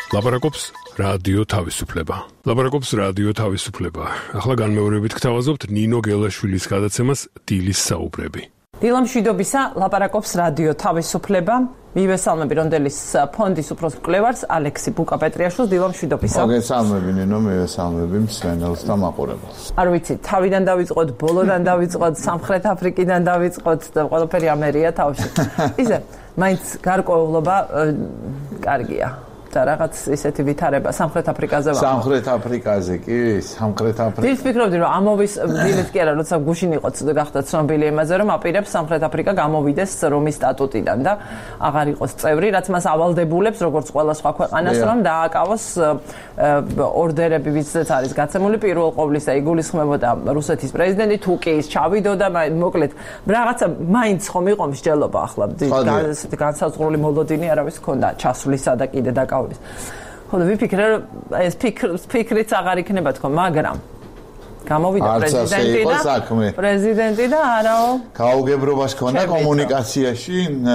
ლაპარაკობს რადიო თავისუფლება. ლაპარაკობს რადიო თავისუფლება. ახლა განმეორებით გთავაზობთ ნინო გელაშვილის გადაცემას დილის საუბრები. დილა მშვიდობისა, ლაპარაკობს რადიო თავისუფლება. მივესალმები რონდელის ფონდის უფროს მკვლევარს ალექსი ბუკაპეტრიაშვილს. დილა მშვიდობისა. მოგესალმები ნინო, მივესალმები მსმენელს და მაყურებელს. არ ვიცი, თავიდან დავიწყოთ, ბოლოდან დავიწყოთ, სამხრეთ აფრიკიდან დავიწყოთ და ყველაფერი ამერია თავში. ისე, მაინც გარკვეულობა კარგია. და რაღაც ისეთი ვითარება სამხრეთ აფრიკაზე ვარ. სამხრეთ აფრიკაზე კი, სამხრეთ აფრიკა. დილს ფიქრობდი რომ ამოვის დილით კი არა, როცა გუშინ იყო გახდა ცნობილი იმაზე, რომ აპირებს სამხრეთ აფრიკა გამოვიდეს რომის სტატუტიდან და აღარ იყოს წევრი, რაც მას ავალდებულებს როგორც ყველა სხვა ქვეყანას, რომ დააკავოს ორდერები, ვისაც არის გაცემული პირველ ყოვლისა იგულისხმებოდა რუსეთის პრეზიდენტი, თუ კი ის ჩავიდოდა, მოკლედ რაღაცა მაინც ხომ იყო მსჯელობა ახლა განსაზღვრული მოლოდინი არავის ჰქონდა ჩასვლისა და კიდე და ხოლო ვიფიქრე რომ ეს ფიქრიც აღარ იქნება თქო, მაგრამ გამოვიდა პრეზიდენტი და არაო გაუგებრობას ჰქონდა კომუნიკაციაში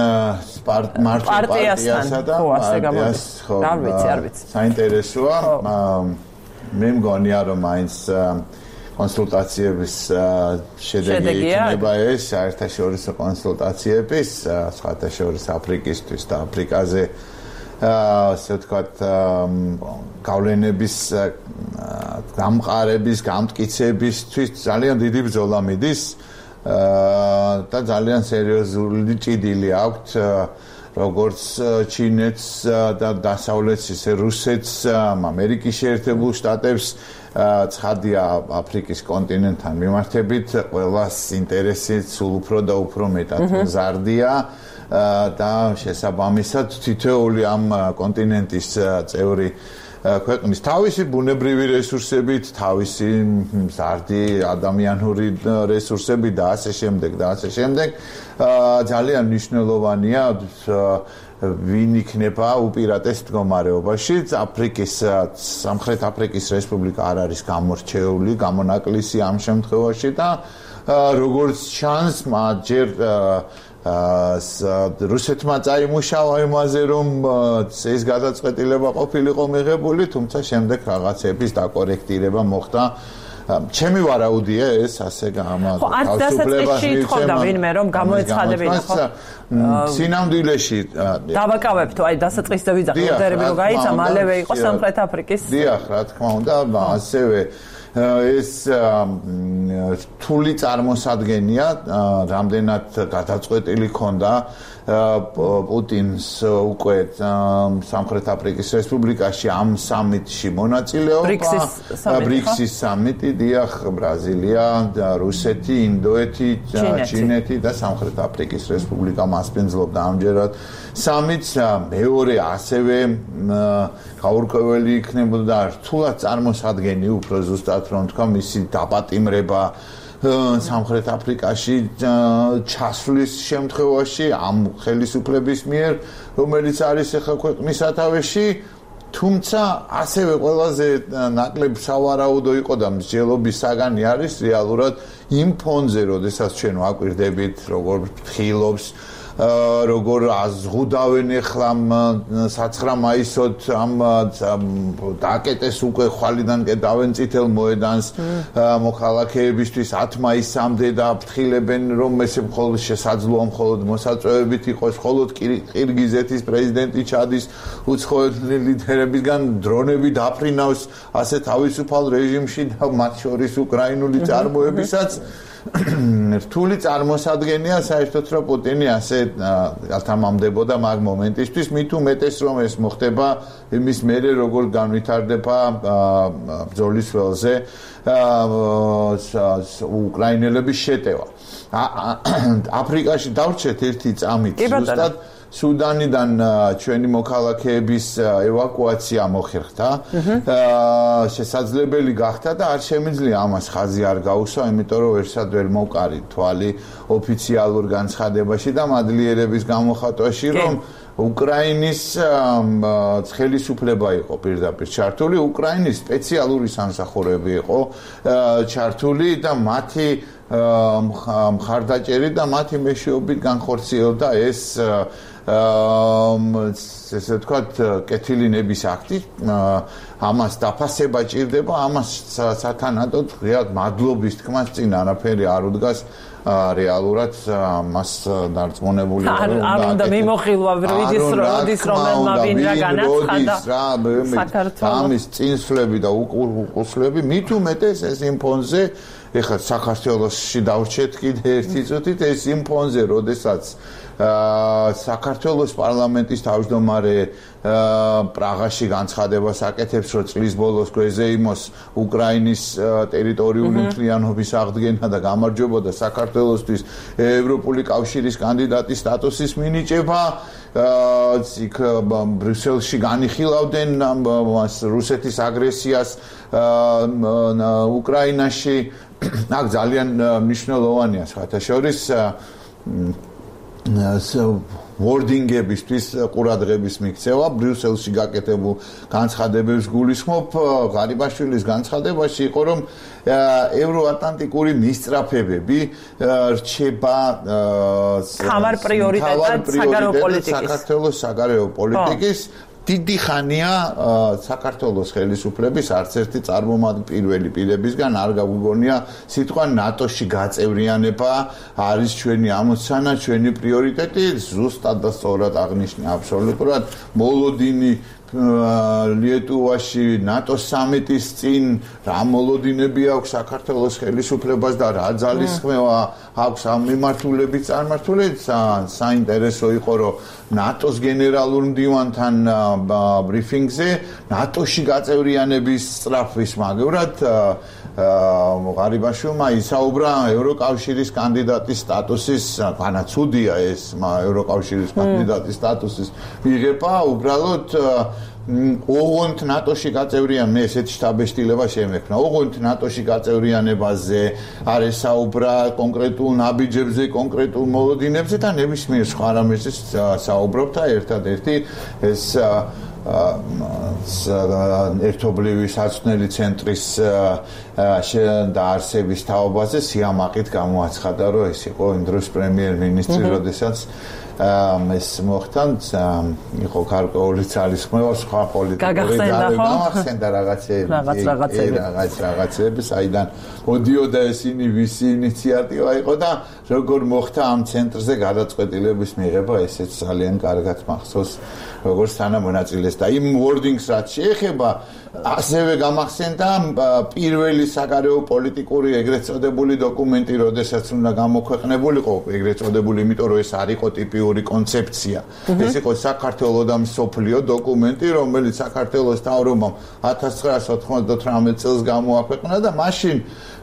პარტიასა და არ ვიცი. საინტერესოა. მე მგონია რომ მაინც კონსულტაციების შედეგი იქნება ეს საერთაშორისო კონსულტაციების საერთაშორისო აფრიკისთვის და აფრიკაზე ასე ვთქვათ გავლენების გამყარების, გამტკიცებისთვის ძალიან დიდი ბრძოლა მიდის და ძალიან სერიოზული ჭიდილი აქვთ როგორც ჩინეთს და დასავლეთს, ისე რუსეთს, ამერიკის შეერთებულ შტატებს ცხადია აფრიკის კონტინენტთან მიმართებით ყველას ინტერესი სულ უფრო და უფრო მეტად მზარდია და შესაბამისად თითოეული ამ კონტინენტის წევრი ქვეყნის თავისი ბუნებრივი რესურსებით, თავისი მზარდი ადამიანური რესურსებით და ასე შემდეგ ძალიან მნიშვნელოვანია ვინ იქნება უპირატეს მდგომარეობაში. სამხრეთ აფრიკის რესპუბლიკა არ არის გამორჩეული, გამონაკლისი ამ შემთხვევაში და როგორც ჩანს, ჯერ რუსეთმა წაიმუშავა იმაზე, რომ ეს გადაწყვეტილება ყოფილიყო მიღებული, თუმცა შემდეგ რაღაცების დაკორექტირება მოხდა. ჩემი ვარაუდია ეს ასე თავისუფლებაში ითხოვდა ვინმე რომ გამოეცხადებინა ხო? სინამდვილეში დავაკავებთ, აი დასაწყისზე ვიძახ, ორდერები რო გაიცა, მალევე იყო სამხრეთ აფრიკის. დიახ, რა თქმა უნდა, ასევე ეს რთული წარმოსადგენია, რამდენად გადაწყვეტილი ქონდა პუტინს უკვე სამხრეთ აფრიკის რესპუბლიკაში ამ სამიტში მონაწილეობა, ბრიქსის სამიტი, დიახ, ბრაზილია, რუსეთი, ინდოეთი, ჩინეთი და სამხრეთ აფრიკის რესპუბლიკა მასპინძლობდა ამჯერად სამიტს. მეორე ასევე გაურკვეველი იქნებოდა რთულად წარმოსადგენი უფრო ზუსტად რომ თქვა მისი დაპატიმრება სამხრეთ აფრიკაში ჩასვლის შემთხვევაში ამ ხელისუფლების მიერ, რომელიც არის ახლა ქვეყნის სათავეში, თუმცა ასევე ყველაზე ნაკლებ სავარაუდო იყო და მსჯელობის საგანი არის რეალურად იმ ფონზე, როდესაც ჩვენ ვაკვირდებით როგორ ფრთხილობს როგორ აზღუდავენ ახლა 9 მაისოთ ამ დაკეტეს უკვე ხვალიდან კეტავენ წითელ მოედანს მოქალაქეებისთვის 10 მაისამდე და ფრთხილებენ რომ ესე მხოლოდ შესაძლოა მხოლოდ მოსაწვევებით იყოს, მხოლოდ ყირგიზეთის პრეზიდენტი ჩადის უცხოელი ლიდერებისგან დრონები დაფრინავს ასე თავისუფალ რეჟიმში და მათ შორის უკრაინული წარმოებისაც რთული წარმოსადგენია საერთოდ რომ პუტინი ასე ათამამდებოდა მაგ მომენტისთვის, მით უმეტეს რომ ეს მოხდება იმის მერე როგორ განვითარდება ბრძოლის ველზე უკრაინელების შეტევა. აფრიკაში დავრჩეთ ერთი წამით ზუსტად სუდანიდან ჩვენი მოქალაქეების ევაკუაცია მოხერხდა. შესაძლებელი გახდა და არ შემიძლია ამას ხაზი არ გაუსვა, იმიტომ რომ ერთსად ვერ მოვყარი თვალი ოფიციალურ განცხადებაში და მადლიერების გამოხატვაში, რომ უკრაინის ხელისუფლება იყო პირდაპირ ჩართული, უკრაინის სპეციალური სამსახურები იყო ჩართული და მათი მხარდაჭერით და მათი მეშვეობით განხორციელდა ეს ესე ვთქვათ კეთილინების აქტი ამას დაფასება ჭირდება ამას სათანადოდ ღიად მადლობის თქმას წინ არაფერი არ უდგას რეალურად მას დარწმუნებული არ უნდა მიმოხილვა როდის რომელმა ვინრა განაცხადა ამის წინსვლები და უკუსლები მით უმეტეს ეს იმ ფონზე ეხლა საქართველოსში დავრჩეთ კიდე ერთი წუთით ეს იმ ფონზე როდესაც საქართველოს პარლამენტის თავმჯდომარე პრაღაში განცხადებას აკეთებს, რომ წლის ბოლოს გვეზეიმოს უკრაინის ტერიტორიული მთლიანობის აღდგენა და გამარჯვება და საქართველოსთვის ევროპული კავშირის კანდიდატის სტატუსის მინიჭება. იქ ბრიუსელში განიხილავდნენ რუსეთის აგრესიას უკრაინაში. აქ ძალიან მნიშვნელოვანია საერთაშორის wording-ებისთვის ყურადღების მიქცევა ბრიუსელში გაკეთებულ განცხადებებს გულისხმობ ღარიბაშვილის განცხადებაში იყო რომ ევროატლანტიკური მისწრაფებები რჩება მთავარ პრიორიტეტად საგარეო პოლიტიკის საქართველოს საგარეო პოლიტიკის დიდი ხანია საქართველოს ხელისუფლების არც ერთი პირველი პირებისგან არ გაგვიგონია სიტყვა ნატოში გაწევრიანება არის ჩვენი ამოცანა, ჩვენი პრიორიტეტი, ზუსტად და სწორად აღნიშნა აბსოლუტურად მოლოდინი ლიეტუვაში ნატოს სამიტის წინ რა მოლოდინები აქვს საქართველოს ხელისუფლებას და რა ძალისხმევა აქვს ამ მიმართულებით წარმართულებით საინტერესო იყო რომ ნატოს გენერალურ მდივანთან ბრიფინგზე ნატოში გაწევრიანების სწრაფვის მაგევრად ღარიბაშვილმა ისაუბრა ევროკავშირის კანდიდატის სტატუსის განაცუდია ეს ევროკავშირის კანდიდატის სტატუსის მიღება უბრალოდ ოღონდ ნატოში გაწევრიან მე ესეთი შთაბეჭდილება შემექნა ოღონდ ნატოში გაწევრიანებაზე არ ესაუბრა კონკრეტულ ნაბიჯებზე კონკრეტულ მოლოდინებზე და ნებისმიერ სხვა რამეზე საუბრობდა ერთადერთი ეს ერთობლივი საცნელი ცენტრის დაარსების თაობაზე სიამაყით გამოაცხადა რომ ეს იყო იმ დროს პრემიერ-მინისტრი როდესაც ეს მოხდა იყო გარკვეული ძალისხმევა სხვა პოლიტიკური გამახსენდა რაღაცები საიდან მოდიოდა ესენი ვისი ინიციატივა იყო და როგორ მოხდა ამ ცენტრზე გადაწყვეტილების მიღება ესეც ძალიან კარგად მახსოვს როგორც თანამონაწილეს და იმ wordings რაც შეეხება ასევე გამახსენდა პირველი საგარეო პოლიტიკური ეგრეთ წოდებული დოკუმენტი როდესაც უნდა გამოქვეყნებულიყო ეგრეთ წოდებული იმიტომ რომ ეს არ იყო ტიპიური კონცეფცია ეს იყო საქართველოს და მსოფლიო დოკუმენტი რომელიც საქართველოს თავრობამ 1998 წელს გამოაქვეყნა და მაშინ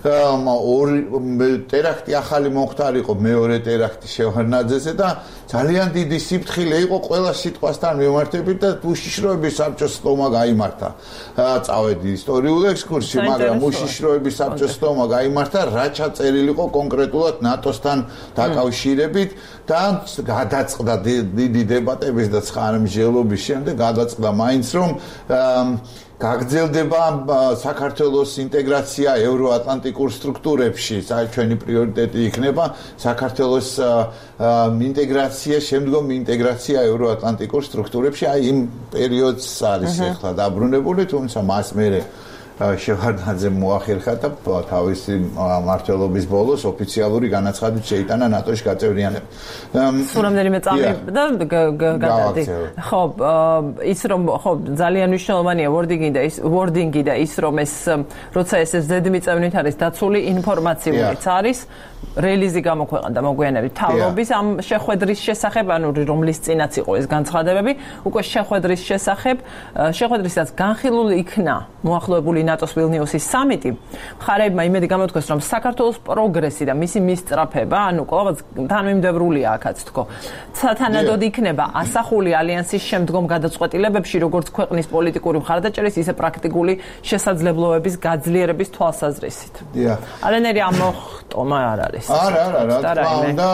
ტერაქტი ახალი მომხდარიყო მეორე ტერაქტი შევარდნაძეზე და ძალიან დიდი სიფრთხილე იყო ყველა სიტყვასთან მიმართებით და უშიშროების საბჭოს სტომა გაიმართა წავედი ისტორიულ ექსკურსში მაგრამ უშიშროების საბჭოს სტომა გაიმართა რა ჩაწერილიყო კონკრეტულად ნატოსთან დაკავშირებით და გადაწყდა დიდი დებატების და ცხარმჟელობის შემდეგ გადაწყდა მაინც რომ გაგრძელდება საქართველოს ინტეგრაცია ევროატლანტიკურ სტრუქტურებში, ჩვენი პრიორიტეტი იქნება საქართველოს ინტეგრაცია, შემდგომ ინტეგრაცია ევროატლანტიკურ სტრუქტურებში, აი იმ პერიოდს არის ახლა დაბრუნებული, თუმცა მას მერე შევარდნაძე მოახერხა და თავისი მმართველობის ბოლოს ოფიციალური განაცხადით შეიტანა ნატოში გაწევრიანება. სულ რამდენიმე წამი და გადადი. ხო, ის რომ ხო ძალიან მნიშვნელოვანია wording-ი და ის რომ ეს როცა ეს ზედმიწევნით არის დაცული ინფორმაციურიც არის რელიზი გამოქვეყნდა მოგვიანებით თავრობის ამ შეხვედრის შესახებ, ანუ რომლის წინაც იყო ეს განცხადებები, უკვე შეხვედრის შესახებ, შეხვედრისაც განხილული იქნა მოახლოებული ნატოს ვილნიუსის სამიტი. მხარეებმა იმედი გამოთქვეს, რომ საქართველოს პროგრესი და მისი მისწრაფება, ანუ ყოველთვის თანმიმდევრულია აქაც თქო. სათანადოდ იქნება ასახული ალიანსის შემდგომ გადაწყვეტილებებში, როგორც ქვეყნის პოლიტიკური მხარდაჭერის, ისე პრაქტიკული შესაძლებლობების გაძლიერების თვალსაზრისით. ალენერი ამოხტომა არ არის. არა, რა თქმა უნდა,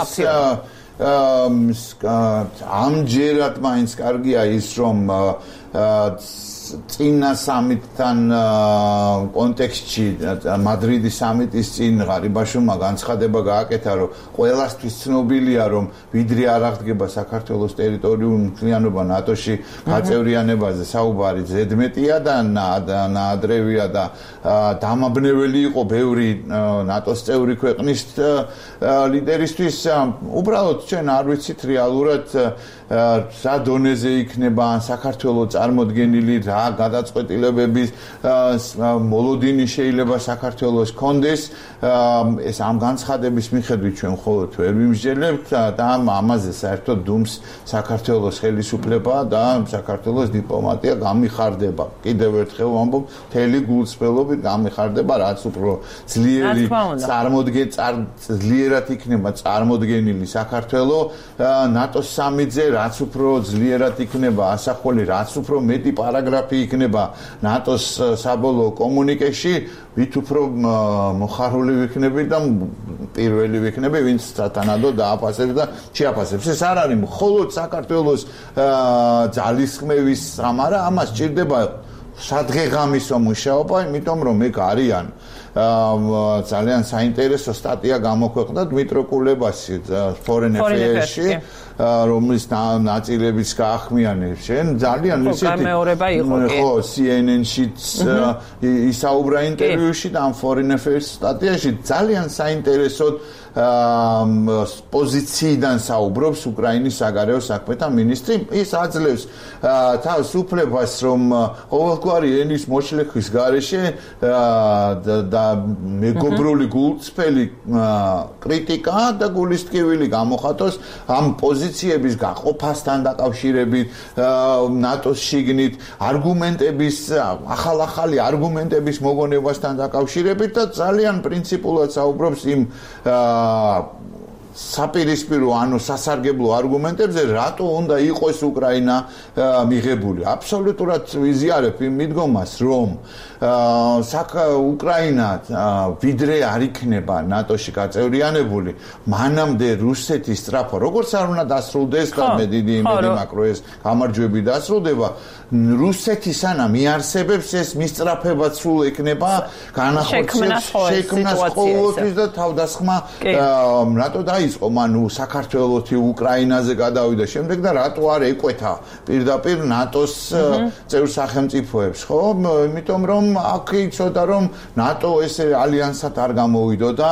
ეს ამჯერად მაინც კარგია ის, რომ წინა სამიტთან კონტექსტში მადრიდის სამიტის წინ ღარიბაშვილმა განცხადება გააკეთა, რომ ყველასთვის ცნობილია, რომ ვიდრე არ აღდგება საქართველოს ტერიტორიული მთლიანობა ნატოში გაწევრიანებაზე საუბარი ზედმეტია და ნაადრევია და დამაბნეველი იყო ბევრი ნატოს წევრი ქვეყნის ლიდერისთვის. უბრალოდ ჩვენ არ ვიცით რეალურად რა დონეზე იქნება საქართველოს წარმოდგენილი, რა გადაწყვეტილებების მოლოდინი შეიძლება საქართველოს კონდეს. ეს ამ განცხადების მიხედვით ჩვენ მხოლოდ ვერ ვიმსჯელებთ და ამაზე საერთოდ დუმს საქართველოს ხელისუფლება და საქართველოს დიპლომატია გამიხარდება. კიდევ ერთხელ ვამბობ, მთელი გულწრფელობით გამიხარდება, რაც უფრო ძლიერად იქნება წარმოდგენილი საქართველოს ნატოს სამიტზე, რაც უფრო ძლიერად იქნება ასახული, რაც უფრო მეტი პარაგრაფი იქნება ნატოს საბოლოო კომუნიკეში, ვით უფრო მოხარული ვიქნები და პირველი ვიქნები, ვინც სათანადო დააფასებს და შეაფასებს. ეს არ არის მხოლოდ საქართველოს ძალისხმევის სამარა, ამას სჭირდება სადღეღამისო მუშაობა, იმიტომ რომ ეგ არიან ძალიან საინტერესო სტატია გამოქვეყნდა დმიტრო კულებასი Foreign Affairs-ში, რომლის ნაწილებიც გაახმიანებს. შენ ძალიან ისეთი ხო, CNN-შიც ისაუბრა ინტერვიუში და ამ Foreign Affairs სტატიაში ძალიან საინტერესოდ პოზიციიდან საუბრობს უკრაინის საგარეო საქმეთა მინისტრი. ის აძლევს თავს უფლებას, რომ ყოველგვარი ენის მოშლეხვის გარეშე და მეგობრული გულწრფელი კრიტიკა და გულისტკივილი გამოხატოს ამ პოზიციების გაყოფასთან დაკავშირებით, ნატოს შიგნით, არგუმენტების ახალ-ახალი არგუმენტების მოგონებასთან დაკავშირებით და ძალიან პრინციპულად საუბრობს იმ საპირისპირო ანუ სასარგებლო არგუმენტებზე, რატო უნდა იყოს უკრაინა მიღებული. აბსოლუტურად ვიზიარებ იმ მიდგომას, რომ უკრაინა ვიდრე არ იქნება ნატოში გაწევრიანებული, მანამდე რუსეთის სწრაფო, როგორც არ უნდა დასრულდეს და მე დიდი იმედი მაქვს, რომ ეს გამარჯვები დასრულდება, რუსეთი სანამ იარსებებს, ეს მისწრაფებაც სულ ექნება განახორციელებს შექმნას ყოველთვის და თავდასხმა რატო დაიწყო მან საქართველოსი უკრაინაზე გადავიდა შემდეგ და რატო არ ეკვეთა პირდაპირ ნატოს წევრ სახელმწიფოებს, ხო? იმიტომ რომ აქ იცოდა რომ ნატო ესე ალიანსად არ გამოვიდო და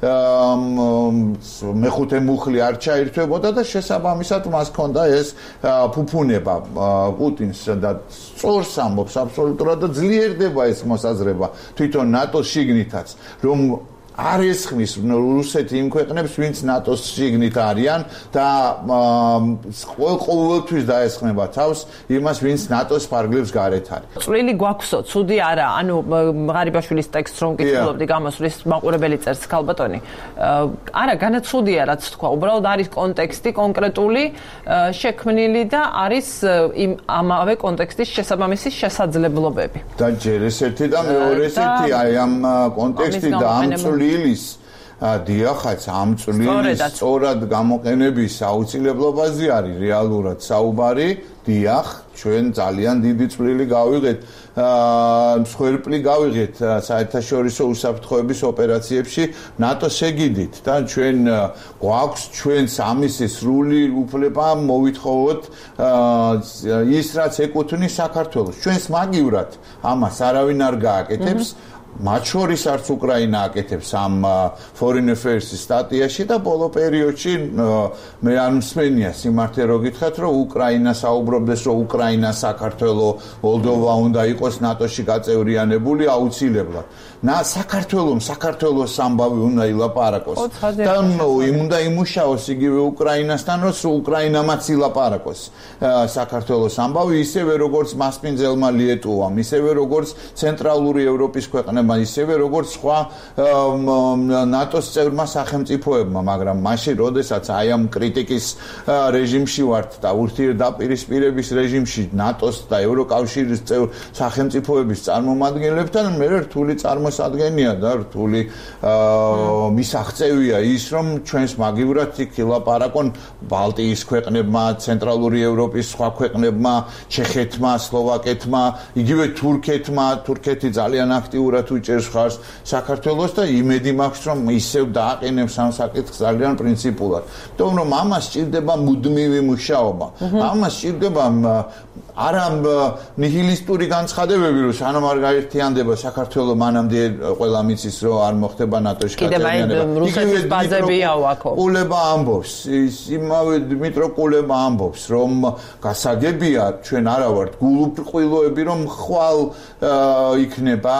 მეხუთე მუხლი არ ჩაირთვებოდა და შესაბამისად მას ჰქონდა ეს ფუფუნება პუტინს და სწორს ამბობს აბსოლუტურად და ძლიერდება ეს მოსაზრება თვითონ ნატოს შიგნითაც, რომ არ ესხმის რუსეთი იმ ქვეყნებს, ვინც ნატოს შიგნით არიან და ყოველთვის დაესხმება თავს იმას, ვინც ნატოს ფარგლებს გარეთ არის. წვლილი გვაქვსო, ცუდი არა, ანუ ღარიბაშვილის ტექსტს რომ კითხულობდი გამოსვლის მაყურებელი წერს ქალბატონი. არა, განაცუდია რაც თქვა, უბრალოდ არის კონტექსტი კონკრეტული შექმნილი და არის იმ ამავე კონტექსტის შესაბამისი შესაძლებლობები. და ჯერ ესეთი და მეორე ესეთი, აი ამ კონტექსტი და ამ წვლილის დიახაც ამ წვლილის სწორად გამოყენების აუცილებლობაზე არის რეალურად საუბარი. დიახ, ჩვენ ძალიან დიდი წვლილი გავიღეთ, მსხვერპლი გავიღეთ საერთაშორისო უსაფრთხოების ოპერაციებში ნატოს ეგიდით და ჩვენ გვაქვს ჩვენს ამისი სრული უფლება მოვითხოვოთ ის რაც ეკუთვნის საქართველოს. ჩვენს მაგივრად ამას არავინ არ გააკეთებს. მათ შორის არც უკრაინა აკეთებს ამ Foreign Affairs-ის სტატიაში და ბოლო პერიოდში მე არ მსმენია სიმართლე რო გითხრათ, რომ უკრაინა საუბრობდეს, რომ უკრაინა, საქართველოს, მოლდოვა უნდა იყოს ნატოში გაწევრიანებული აუცილებლად. საქართველოს ამბავი უნდა ილაპარაკოს. და უნდა იმუშაოს იგივე უკრაინასთან, რომ უკრაინამაც ილაპარაკოს საქართველოს ამბავი, ისევე როგორც მასპინძელმა ლიეტუვამ, ისევე როგორც ცენტრალური ევროპის ქვეყნებმა, ისევე როგორც სხვა ნატოს წევრმა სახელმწიფოებმა, მაგრამ მაშინ, როდესაც აი ამ კრიტიკის რეჟიმში ვართ და ურთიერთდაპირისპირების რეჟიმში ნატოს და ევროკავშირის წევრ სახელმწიფოების წარმომადგენლებთან, მე რთული მოსადგენია და რთული მისაღწევია ის, რომ ჩვენს მაგივრად იქ ილაპარაკონ ბალტიის ქვეყნებმა, ცენტრალური ევროპის სხვა ქვეყნებმა, ჩეხეთმა, სლოვაკეთმა, იგივე თურქეთმა, თურქეთი ძალიან აქტიურად უჭერს ხარს საქართველოს და იმედი მაქვს, რომ ისევ დააყენებს ამ საკითხს ძალიან პრინციპულად. იმიტომ რომ ამას სჭირდება მუდმივი მუშაობა. ამას სჭირდება არა ნიჰილისტური განცხადებები, რომ სანამ არ გაერთიანდება საქართველო, მანამდე ყველა მიცის, რომ არ მოხდება ნატოში გაწევრიანება. რუსეთის ბაზებია აქ. კულება ამბობს, იმავე დმიტრო კულება ამბობს, რომ გასაგებია ჩვენ არა ვართ გულუბრყვილოები, რომ ხვალ იქნება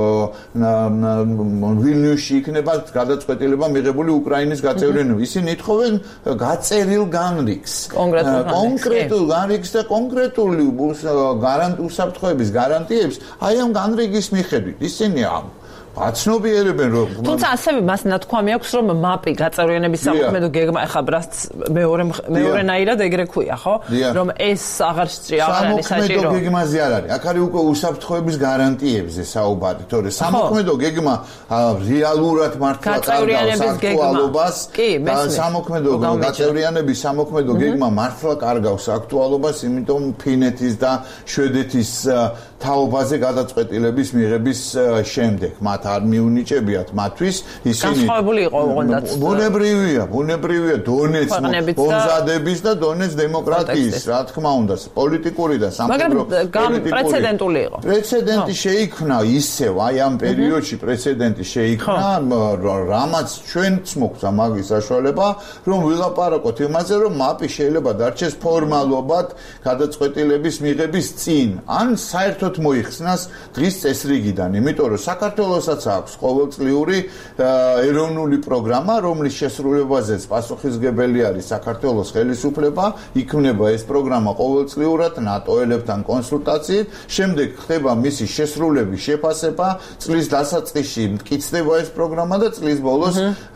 ვილნიუსში იქნება გადაწყვეტილება მიღებული უკრაინის გაწევრიანება. ისინი ეთხოვენ გაწერილ განრიგს. კონკრეტულ განრიგს და კონკრეტული უსაფრთხოების გარანტიებს აი ამ განრიგის მიხედვით. ისინი აცნობიერებენ რომ თუმცა ასევე მას ნათქვამი აქვს რომ მაპი გაწევრიანების სამოქმედო გეგმა ახლა ბრასც მეორენაირად ეგრე ქვია ხო რომ ეს აღარ არის საჭირო სამოქმედო გეგმაზე არ არის აქ არის უკვე უსაფრთხოების გარანტიებზე საუბარი თორე სამოქმედო გეგმა რეალურად მართლა კარგავს აქტუალობას და სამოქმედო გაწევრიანების სამოქმედო გეგმა მართლა კარგავს აქტუალობას იმიტომ ფინეთის და შვედეთის თაობაზე გადაწყვეტილების მიღების შემდეგ მათ არ მიუნიჭებიათ მათთვის ისინი განსხვავებული იყო ოღონდაც ბუნებრივია დონეც მომზადების და დონეც დემოკრატიის რა თქმა უნდა პოლიტიკური და სამხედრო პრეცედენტული იყო პრეცედენტი შეიქმნა ისევ აი ამ პერიოდში პრეცედენტი შეიქმნა რამაც ჩვენც მოგვცა მაგის საშუალება რომ ვილაპარაკოთ იმაზე რომ მაპი შეიძლება დარჩეს ფორმალობად გადაწყვეტილების მიღების წინ ან საერთოდ მოიხსნას დღის წესრიგიდან იმიტომ რომ საქართველოსაც აქვს ყოველწლიური ეროვნული პროგრამა, რომლის შესრულებაზეც პასუხისმგებელი არის საქართველოს ხელისუფლება, იქმნება ეს პროგრამა ყოველწლიურად ნატო-ელებთან კონსულტაციით, შემდეგ ხდება მისი შესრულების შეფასება, წლის დასაწყისში მტკიცდება ეს პროგრამა და წლის ბოლოს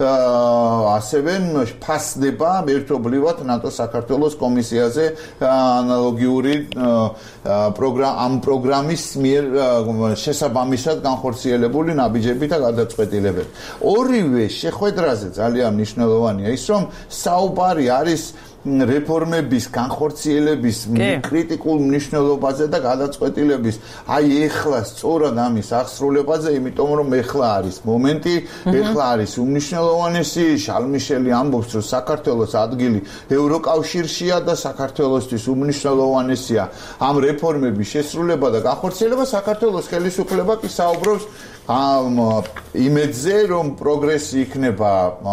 ასევე ფასდება ერთობლივად ნატო-საქართველოს კომისიაზე ანალოგიური ამ პროგრამის მიერ შესაბამისად განხორციელებული ნაბიჯები და გადაწყვეტილებები. ორივე შეხვედრაზე ძალიან მნიშვნელოვანია ის, რომ საუბარი არის რეფორმების განხორციელების კრიტიკულ მნიშვნელობაზე და გადაწყვეტილების აი ეხლა სწორად ამის აღსრულებაზე, იმიტომ რომ ეხლა არის მომენტი, ეხლა არის უმნიშვნელოვანესი შალმიშელი ამბობს, რომ საქართველოს ადგილი ევროკავშირშია და საქართველოსთვის უმნიშვნელოვანესია ამ რეფორმების შესრულება და განხორციელება. საქართველოს ხელისუფლება კი საუბრობს ამ იმედზე, რომ პროგრესი იქნება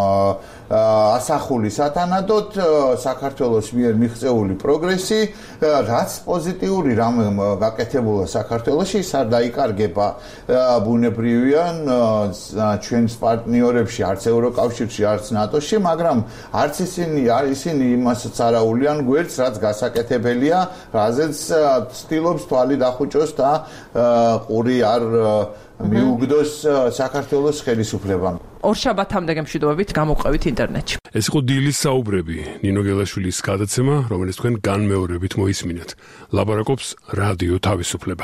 ასახული სათანადოდ საქართველოს მიერ მიღწეული პროგრესი, რაც პოზიტიური რამ გაკეთებულა საქართველოში, ის არ დაიკარგება ბუნებრივია ჩვენს პარტნიორებში, არც ევროკავშირში, არც ნატოში, მაგრამ არც ისინი იმასაც არაულიან გვერდს, რაც გასაკეთებელია, რაზეც ცდილობს თვალი დახუჭოს და ყური არ მიუგდოს საქართველოს ხელისუფლებამ. ორშაბათამდე გემშვიდობებით გამოყვებით ინტერნეტში. ეს იყო დილის საუბრები, ნინო გელაშვილის გადაცემა, რომელიც თქვენ განმეორებით მოისმინეთ. ლაპარაკობს რადიო თავისუფლება.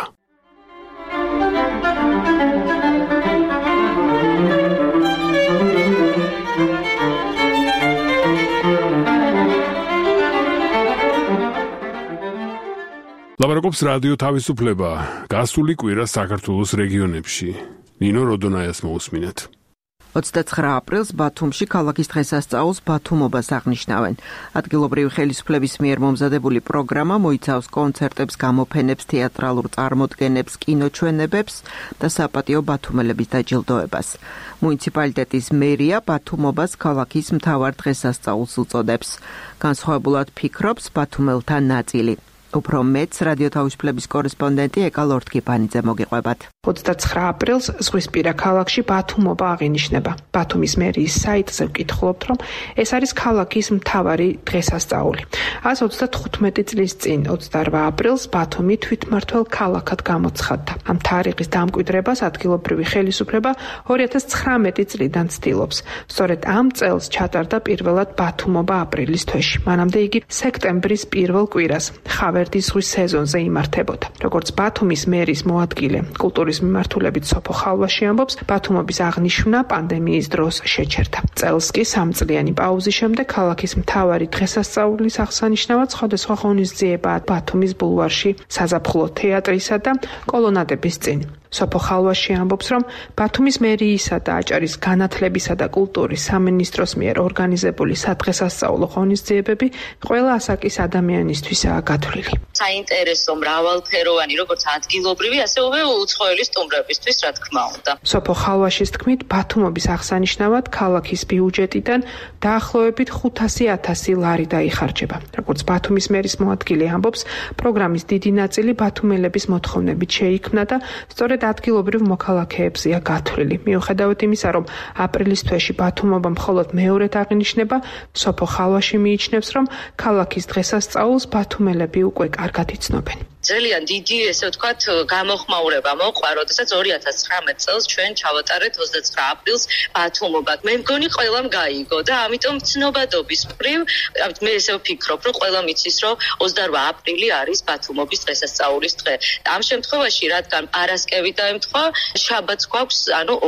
ლაპარაკობს რადიო თავისუფლება. გასული კვირა საქართველოს რეგიონებში. ნინო როდონაიას მოусმინეთ. 29 აპრილს ბათუმში ქალაქის დღესასწაულს ბათუმობას აღნიშნავენ. ადგილობრივი ხელისუფლების მიერ მომზადებული პროგრამა მოიცავს კონცერტებს, გამოფენებს, თეატრალურ წარმოდგენებს, კინოჩვენებებს და საპატიო ბათუმელების დაჯილდოებას. მუნიციპალიტეტის მერია ბათუმობას ქალაქის მთავარ დღესასწაულს უწოდებს. განსხვავებულად ფიქრობს ბათუმელთა ნაწილი. უფრო მეც რადიო თავისუფლების კორესპონდენტი ეკა ლორთქიფანიძე მოგიყვებათ. 29 აპრილს ზღვისპირა ქალაქში ბათუმობა აღინიშნება. ბათუმის მერიის საიტზე ვკითხულობთ, რომ ეს არის ქალაქის მთავარი დღესასწაული. 135 წლის წინ 28 აპრილს ბათუმი თვითმმართველ ქალაქად გამოცხადდა. ამ თარიღის დამკვიდრებას ადგილობრივი ხელისუფლება 2019 წლიდან ცდილობს. სწორედ ამ წელს ჩატარდა პირველად ბათუმობა აპრილის თვეში. მანამდე იგი სექტემბრის პირველ კვირას ხავერ ღმერთის ზღვის სეზონზე იმართებოდა. როგორც ბათუმის მერის მოადგილე კულტურის მიმართულებით სოფო ხალვაში ამბობს, ბათუმობის აღნიშვნა პანდემიის დროს შეჩერდა. წელს კი 3 წლიანი პაუზის შემდეგ ქალაქის მთავარი დღესასწაულის აღსანიშნავად სხვადასხვა ღონისძიებაა ბათუმის ბულვარში, საზაფხულო თეატრისა და კოლონადების წინ. სოფო ხალვაში ამბობს, რომ ბათუმის მერიისა და აჭარის განათლებისა და კულტურის სამინისტროს მიერ ორგანიზებული სადღესასწაულო ღონისძიებები ყველა ასაკის ადამიანისთვისაა გათვლილი. საინტერესო მრავალფეროვანი, როგორც ადგილობრივი, ასევე უცხოელი სტუმრებისთვის, რა თქმა უნდა. სოფო ხალვაშის თქმით, ბათუმობის აღსანიშნავად ქალაქის ბიუჯეტიდან დაახლოებით 500.000 ლარი დაიხარჯება. როგორც ბათუმის მერის მოადგილე ამბობს, პროგრამის დიდი ნაწილი ბათუმელების მოთხოვნებით შეიქმნა და სწორედ ადგილობრივ მოქალაქეებზეა გათვლილი. მიუხედავად იმისა, რომ აპრილის თვეში ბათუმობა მხოლოდ მეორედ აღინიშნება, სოფო ხალვაში მიიჩნევს, რომ ქალაქის დღესასწაულს ბათუმელები უკვე კარგად იცნობენ. ძალიან დიდი, ესე ვთქვათ, გამოხმაურება მოყვა, როდესაც 2019 წელს ჩვენ ჩავატარეთ 29 აპრილს ბათუმობად. მე მგონი ყველამ გაიგო და ამიტომ ცნობადობის მხრივ, მე ესე ვფიქრობ, რომ ყველამ იცის, რომ 28 აპრილი არის ბათუმობის დღესასწაულის დღე. ამ შემთხვევაში, რადგან პარასკევი დაემთხვა, შაბათს გვაქვს,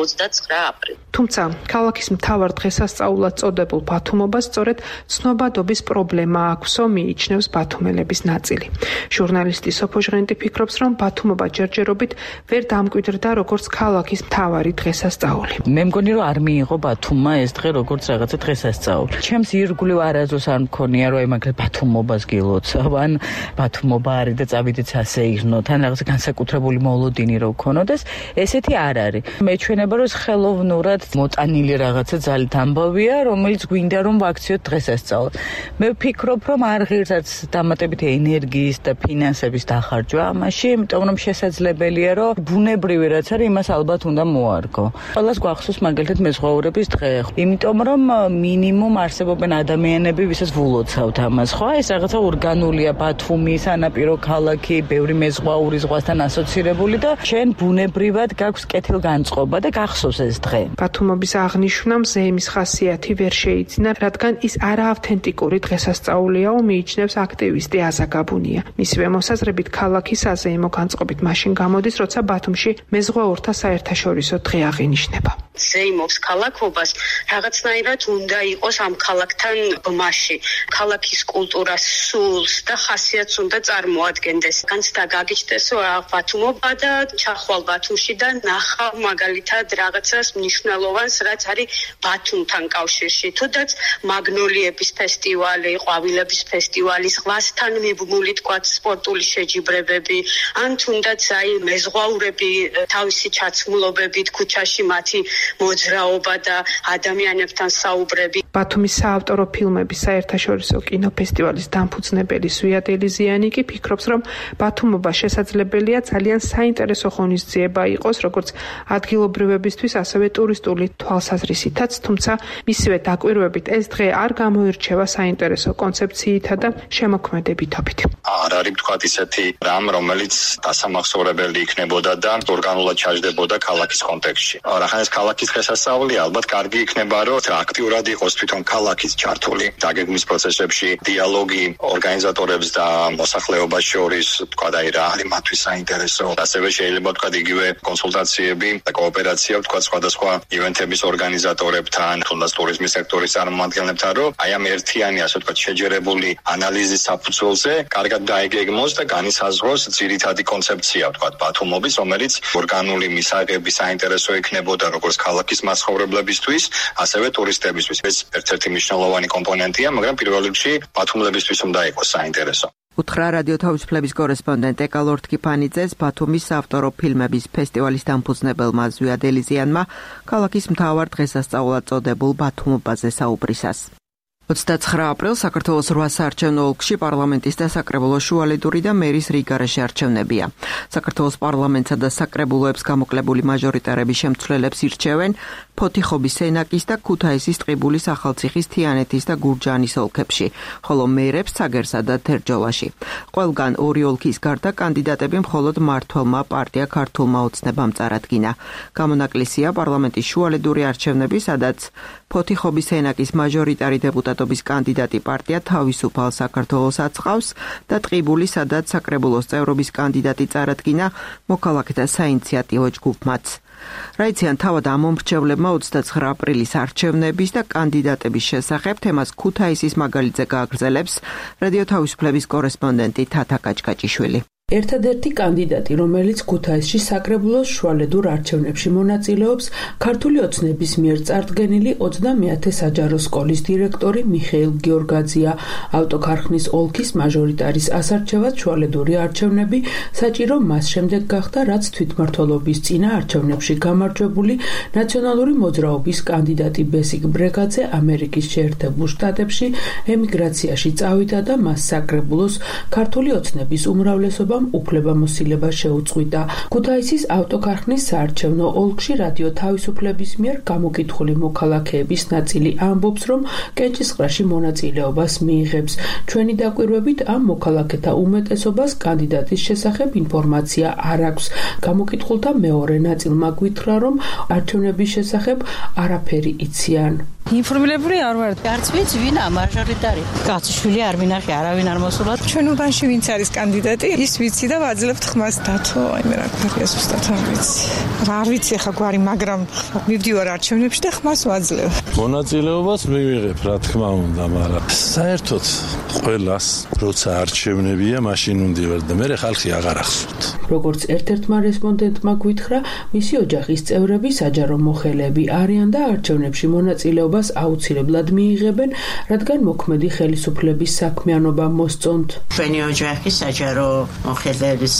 29 აპრილი. თუმცა, ქალაქის მთავარ დღესასწაულად წოდებულ ბათუმობას სწორედ ცნობადობის პრობლემა აქვსო, მიიჩნევს ბათუმელების ნაწილი. ჟურნალისტი სოფო ჟღენტი ფიქრობს, რომ ბათუმობა ჯერჯერობით ვერ დამკვიდრდა როგორც ქალაქის მთავარი დღესასწაული. მე მგონი, რომ არ მიიღო ბათუმმა ეს დღე როგორც რაღაცა დღესასწაული. ჩემს ირგვლივ არასდროს არ მქონია, რომ ეგრეთ ბათუმობას გილოცავ, ან ბათუმობა არის და წავიდეთ ასე იღნოთ, ან რაღაცა განსაკუთრებული მოლოდინი რო გქონოდეს, ესეთი არ არის. მეჩვენება, რომ ხელოვნურად მოტანილი რაღაცა ძალით ამბავია, რომელიც გვინდა რომ ვაქციოთ დღესასწაულს. მე ვფიქრობ, რომ არ ღირსაც დამატებით ენერგიის და ფინანსების დახარჯვა ამაში, იმიტომ რომ შესაძლებელია, რომ ბუნებრივი რაც არის, იმას ალბათ უნდა მოარგო. ყველას გვახსოვს მაგალითად მეზღვაურების დღე. იმიტომ რომ მინიმუმ არსებობენ ადამიანები, ვისაც ვულოცავთ ამას, ხო? ეს რაღაცა ორგანულია, ბათუმი, სანაპირო ქალაქი, ბევრი მეზღვაური ზღვასთან ასოცირებული და ჩვენ ბუნებრივად გაქვს კეთილგანწყობა და გახსოვს ეს დღე. ბათუმობის აღნიშვნა მზეიმის ხასიათი ვერ შეიძინა, რადგან ის არაავთენტიკური დღესასწაულიაო, მიიჩნევს აქტივისტი აზა გაბუნია. მისივე მოსაზრებით ქალაქის საზეიმო განწყობით მაშინ გამოდის, როცა ბათუმში მეზღვაურთა საერთაშორისო დღე აღინიშნება. ზეიმობს ქალაქობას, რაღაცნაირად უნდა იყოს ამ ქალაქთან ბმაში. ქალაქის კულტურას, სულს და ხასიათს უნდა წარმოადგენდეს. განცდა გაგიჩნდეს, რომ ბათუმობა და ჩახვალ ბათუმში და ნახავ მაგალითად რაღაცას მნიშვნელოვანს, რაც არის ბათუმთან კავშირში. თუდაც მაგნოლიების ფესტივალი, ყვავილების ფესტივალი, ზღვასთან მიბმული თქვათ სპორტული შეჯიბრებები, ან თუნდაც აი მეზღვაურები თავისი ჩაცმულობებით ქუჩაში მათი მოძრაობა და ადამიანებთან საუბრები. ბათუმის საავტორო ფილმების საერთაშორისო კინოფესტივალის დამფუძნებელი ზვიად ელიზიანი კი ფიქრობს, რომ ბათუმობა შესაძლებელია ძალიან საინტერესო ღონისძიება იყოს, როგორც ადგილობრივებისთვის, ასევე ტურისტული თვალსაზრისითაც, თუმცა მისივე დაკვირვებით ეს დღე არ გამოირჩევა საინტერესო კონცეფციითა და შემოქმედებითობით. არ არის თქვათ ისეთი რამ, რომელიც დასამახსოვრებელი იქნებოდა და ორგანულად ჩაჯდებოდა ქალაქის კონტექსტში. რახან ეს ქალაქის დღესასწაული ალბათ კარგი იქნება, რომ აქტიურად იყოს თვითონ ქალაქის ჩართული დაგეგმვის პროცესებში, დიალოგი ორგანიზატორებს და მოსახლეობას შორის, თქვათ აი რა არის მათთვის საინტერესო. ასევე შეიძლება თქვათ იგივე კონსულტაციები და კოოპერაცია თქვათ სხვადასხვა ივენთების ორგანიზატორებთან, თუნდაც ტურიზმის სექტორის წარმომადგენლებთან, რომ აი ამ ერთიანი, ასე ვთქვათ, შეჯერებული ანალიზის საფუძველზე კარგად დაეგეგმოს და განისაზღვროს ძირითადი კონცეფცია, ვთქვათ, ბათუმობის, რომელიც ორგანული მისაღები საინტერესო იქნებოდა როგორც ქალაქის მაცხოვრებლებისთვის, ასევე ტურისტებისთვის. ეს ერთ-ერთი მნიშვნელოვანი კომპონენტია, მაგრამ პირველ რიგში ბათუმელებისთვის უნდა იყოს საინტერესო. უთხრა რადიო თავისუფლების კორესპონდენტ ეკალორთ კიფანიძეს ბათუმის საავტორო ფილმების ფესტივალის დამფუძნებელმა ზვიად ელიზიანმა ქალაქის მთავარ დღესასწაულად წოდებულ ბათუმობაზე საუბრისას. 29 აპრილს საქართველოს 8 საარჩევნო ოლქში პარლამენტის და საკრებულოს შუალედური და მერის რიგგარეშე არჩევნებია. საქართველოს პარლამენტსა და საკრებულოებს გამოკლებული მაჟორიტარები შემცვლელებს ირჩევენ ფოთიხობის სენაკის და ქუთაისის ტყიბულის ახალციხის თიანეთის და გურჯაანის ოლქებში, ხოლო მერებს ცაგერსა და თერჯოლაში. ყველგან ორი ოლქის გარდა კანდიდატები მხოლოდ მმართველმა პარტია ქართულმა ოცნებამ წარადგინა. გამონაკლისია პარლამენტის შუალედური არჩევნები, სადაც ფოთიხობის სენაკის მაჟორიტარი დეპუტატობის კანდიდატი პარტია თავისუფალ საქართველოს აწყავს და ტყიბული, სადაც საკრებულოს წევრობის კანდიდატი წარადგინა მოქალაქეთა საინიციატივო ჯგუფმაც. რაიციან თავად ამომრჩევლებმა 29 აპრილის არჩევნების და კანდიდატების შესახებ თემას ქუთაისის მაგალითზე გააგრძელებს რადიო თავისუფლების კორესპონდენტი თათა კაჭკაჭიშვილი. ერთადერთი კანდიდატი, რომელიც ქუთაისში საკრებულოს შუალედურ არჩევნებში მონაწილეობს, ქართული ოცნების მიერ წარდგენილი 30-ე საჯარო სკოლის დირექტორი მიხეილ გიორგაძია. ავტოქარხნის ოლქის მაჟორიტარის ასარჩევად შუალედური არჩევნები საჭირო მას შემდეგ გახდა, რაც თვითმმართველობის წინა არჩევნებში გამარჯვებული ნაციონალური მოძრაობის კანდიდატი ბესიკ ბრეგაძე ამერიკის შეერთებულ შტატებში ემიგრაციაში წავიდა და მას საკრებულოს ქართული ოცნების უმრავლესობა უფლებამოსილება შეუწყვიტა. ქუთაისის ავტოქარხნის საარჩევნო ოლქში რადიო თავისუფლების მიერ გამოკითხული მოქალაქეების ნაწილი ამბობს, რომ კენჭისყრაში მონაწილეობას მიიღებს. ჩვენი დაკვირვებით ამ მოქალაქეთა უმეტესობას კანდიდატის შესახებ ინფორმაცია არ აქვს. გამოკითხულთა მეორე ნაწილმა გვითხრა, რომ არჩევნების შესახებ არაფერი იციან. ინფორმირებული არ ვარ. არც ვიცი ვინაა მაჟორიტარი. კაცშვილი არ მინახე, არავინ არ მოსულა. ჩვენ უბანში ვინც არის კანდიდატი, ის ვიცი და ვაძლევთ ხმას დათო, აი მე რა ქვია ზუსტად არ ვიცი. არ ვიცი ხა გვარი, მაგრამ მივდივარ არჩევნებში და ხმას ვაძლევ. მონაწილეობას მივიღებ, რა თქმა უნდა, მაგრამ საერთოდ ყველას როცა არჩევნებია, მაშინ უნდივარ და მე ხალხი აღარ ახსოვთ. როგორც ერთ-ერთმა რესპონდენტმა გვითხრა, მისი ოჯახის წევრები საჯარო მოხელეები არიან და არჩევნებში მონაწილეობას აუცილებლად მიიღებენ, რადგან მოქმედი ხელისუფლების საქმიანობა მოსწონთ. ჩვენი ოჯახი საჯარო მოხელეების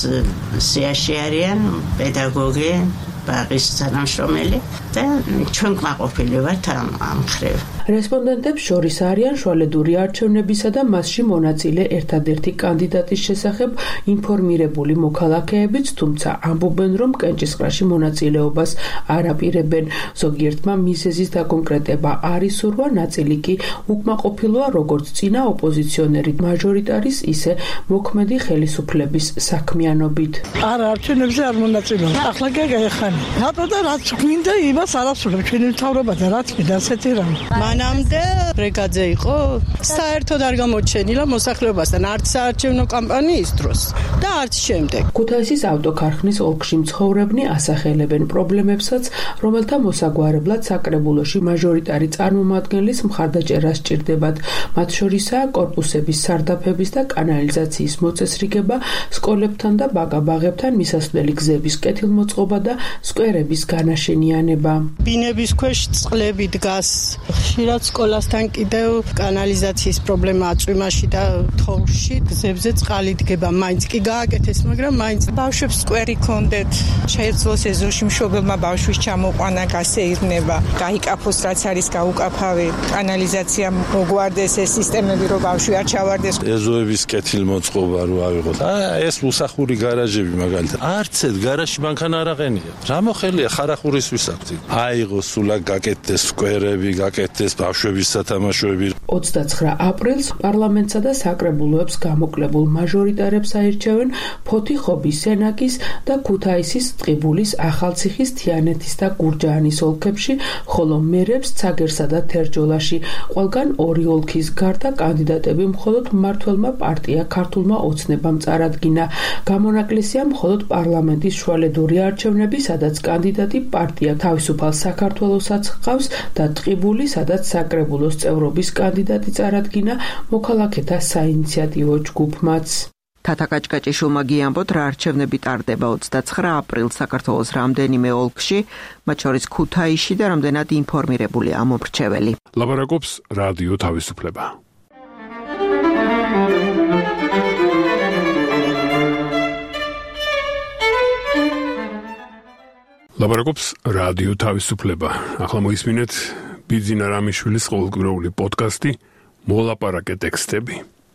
სიაში არიან, პედაგოგი, ბაღის თანამშრომელი და ჩვენ კმაყოფილი ვართ ამ მხრივ. რესპონდენტებს შორის არიან შუალედური არჩევნებისა და მასში მონაწილე ერთადერთი კანდიდატის შესახებ ინფორმირებული მოქალაქეებიც, თუმცა ამბობენ, რომ კენჭისყრაში მონაწილეობას არ აპირებენ. ზოგიერთმა მიზეზის დაკონკრეტება არ ისურვა, ნაწილი კი უკმაყოფილოა როგორც წინა ოპოზიციონერი მაჟორიტარის, ისე მოქმედი ხელისუფლების საქმიანობით. არ არჩევნებზე არ მონაწილეობ. ახლა გაიხანი. რატო და რაც გვინდა იმას არ ასრულებ ჩვენი მთავრობა და რაც მინდა ასეთი რამ. მანამდე ბრეგაძე იყო, საერთოდ არ გამოჩენილა მოსახლეობასთან არც საარჩევნო კამპანიის დროს და არც შემდეგ. ქუთაისის ავტოქარხნის ოლქში მცხოვრებნი ასახელებენ პრობლემებსაც, რომელთა მოსაგვარებლად საკრებულოში მაჟორიტარი წარმომადგენლის მხარდაჭერა სჭირდებათ. მათ შორისაა კორპუსების სარდაფების და კანალიზაციის მოწესრიგება, სკოლებთან და ბაგაბაღებთან მისასვლელი გზების კეთილმოწყობა და სკვერების განაშენიანება. ბინების ქვეშ წყლები დგას. ხშირად სკოლასთან კიდევ კანალიზაციის პრობლემაა წვიმაში და თოვლში, გზებზე წყალი დგება. მაინც კი გააკეთეს, მაგრამ მაინც ბავშვებს სკვერი ქონდეთ. შეეძლოს ეზოში მშობელმა ბავშვის ჩამოყვანა, გასეირნება, გაიკაფოს რაც არის გაუკაფავი, კანალიზაცია მოგვარდეს, ეს სისტემები რო ბავშვი არ ჩავარდეს. ეზოების კეთილმოწყობა რო ავიღოთ. ეს უსახური გარაჟები მაგალითად. არცეთ გარაჟში მანქანა არ აყენია. რა მოხელია ხარახურის ვისახტი. აიღოს სულა გაკეთდეს სკვერები, გაკეთდეს ბავშვების სათამაშოები. 29 აპრილს პარლამენტსა და საკრებულოებს გამოკლებულ მაჟორიტარებს აირჩევენ ფოთიხობის, სენაკის და ქუთაისის, ტყიბულის, ახალციხის, თიანეთის და გურჯაანის ოლქებში, ხოლო მერებს ცაგერსა და თერჯოლაში. ყველგან ორი ოლქის გარდა კანდიდატები მხოლოდ მმართველმა პარტია ქართულმა ოცნებამ წარადგინა. გამონაკლისია მხოლოდ პარლამენტის შუალედური არჩევნები, სადაც კანდიდატი პარტია თავისუფალ საქართველოსაც ჰყავს და ტყიბული, სადაც საკრებულოს წევრობის კანდიდატი წარადგინა მოქალაქეთა საინიციატივო ჯგუფმაც. თათა კაჭკაჭიშვილმა გიამბოთ, რა არჩევნები ტარდება 29 აპრილს საქართველოს რამდენიმე ოლქში, მათ შორის ქუთაისში და რამდენად ინფორმირებული ამომრჩეველი. ლაპარაკობს რადიო თავისუფლება. ლაპარაკობს რადიო თავისუფლება. ახლა მოისმინეთ ბიძინა რამიშვილის ყოველკვირეული პოდკასტი მოლაპარაკე ტექსტები.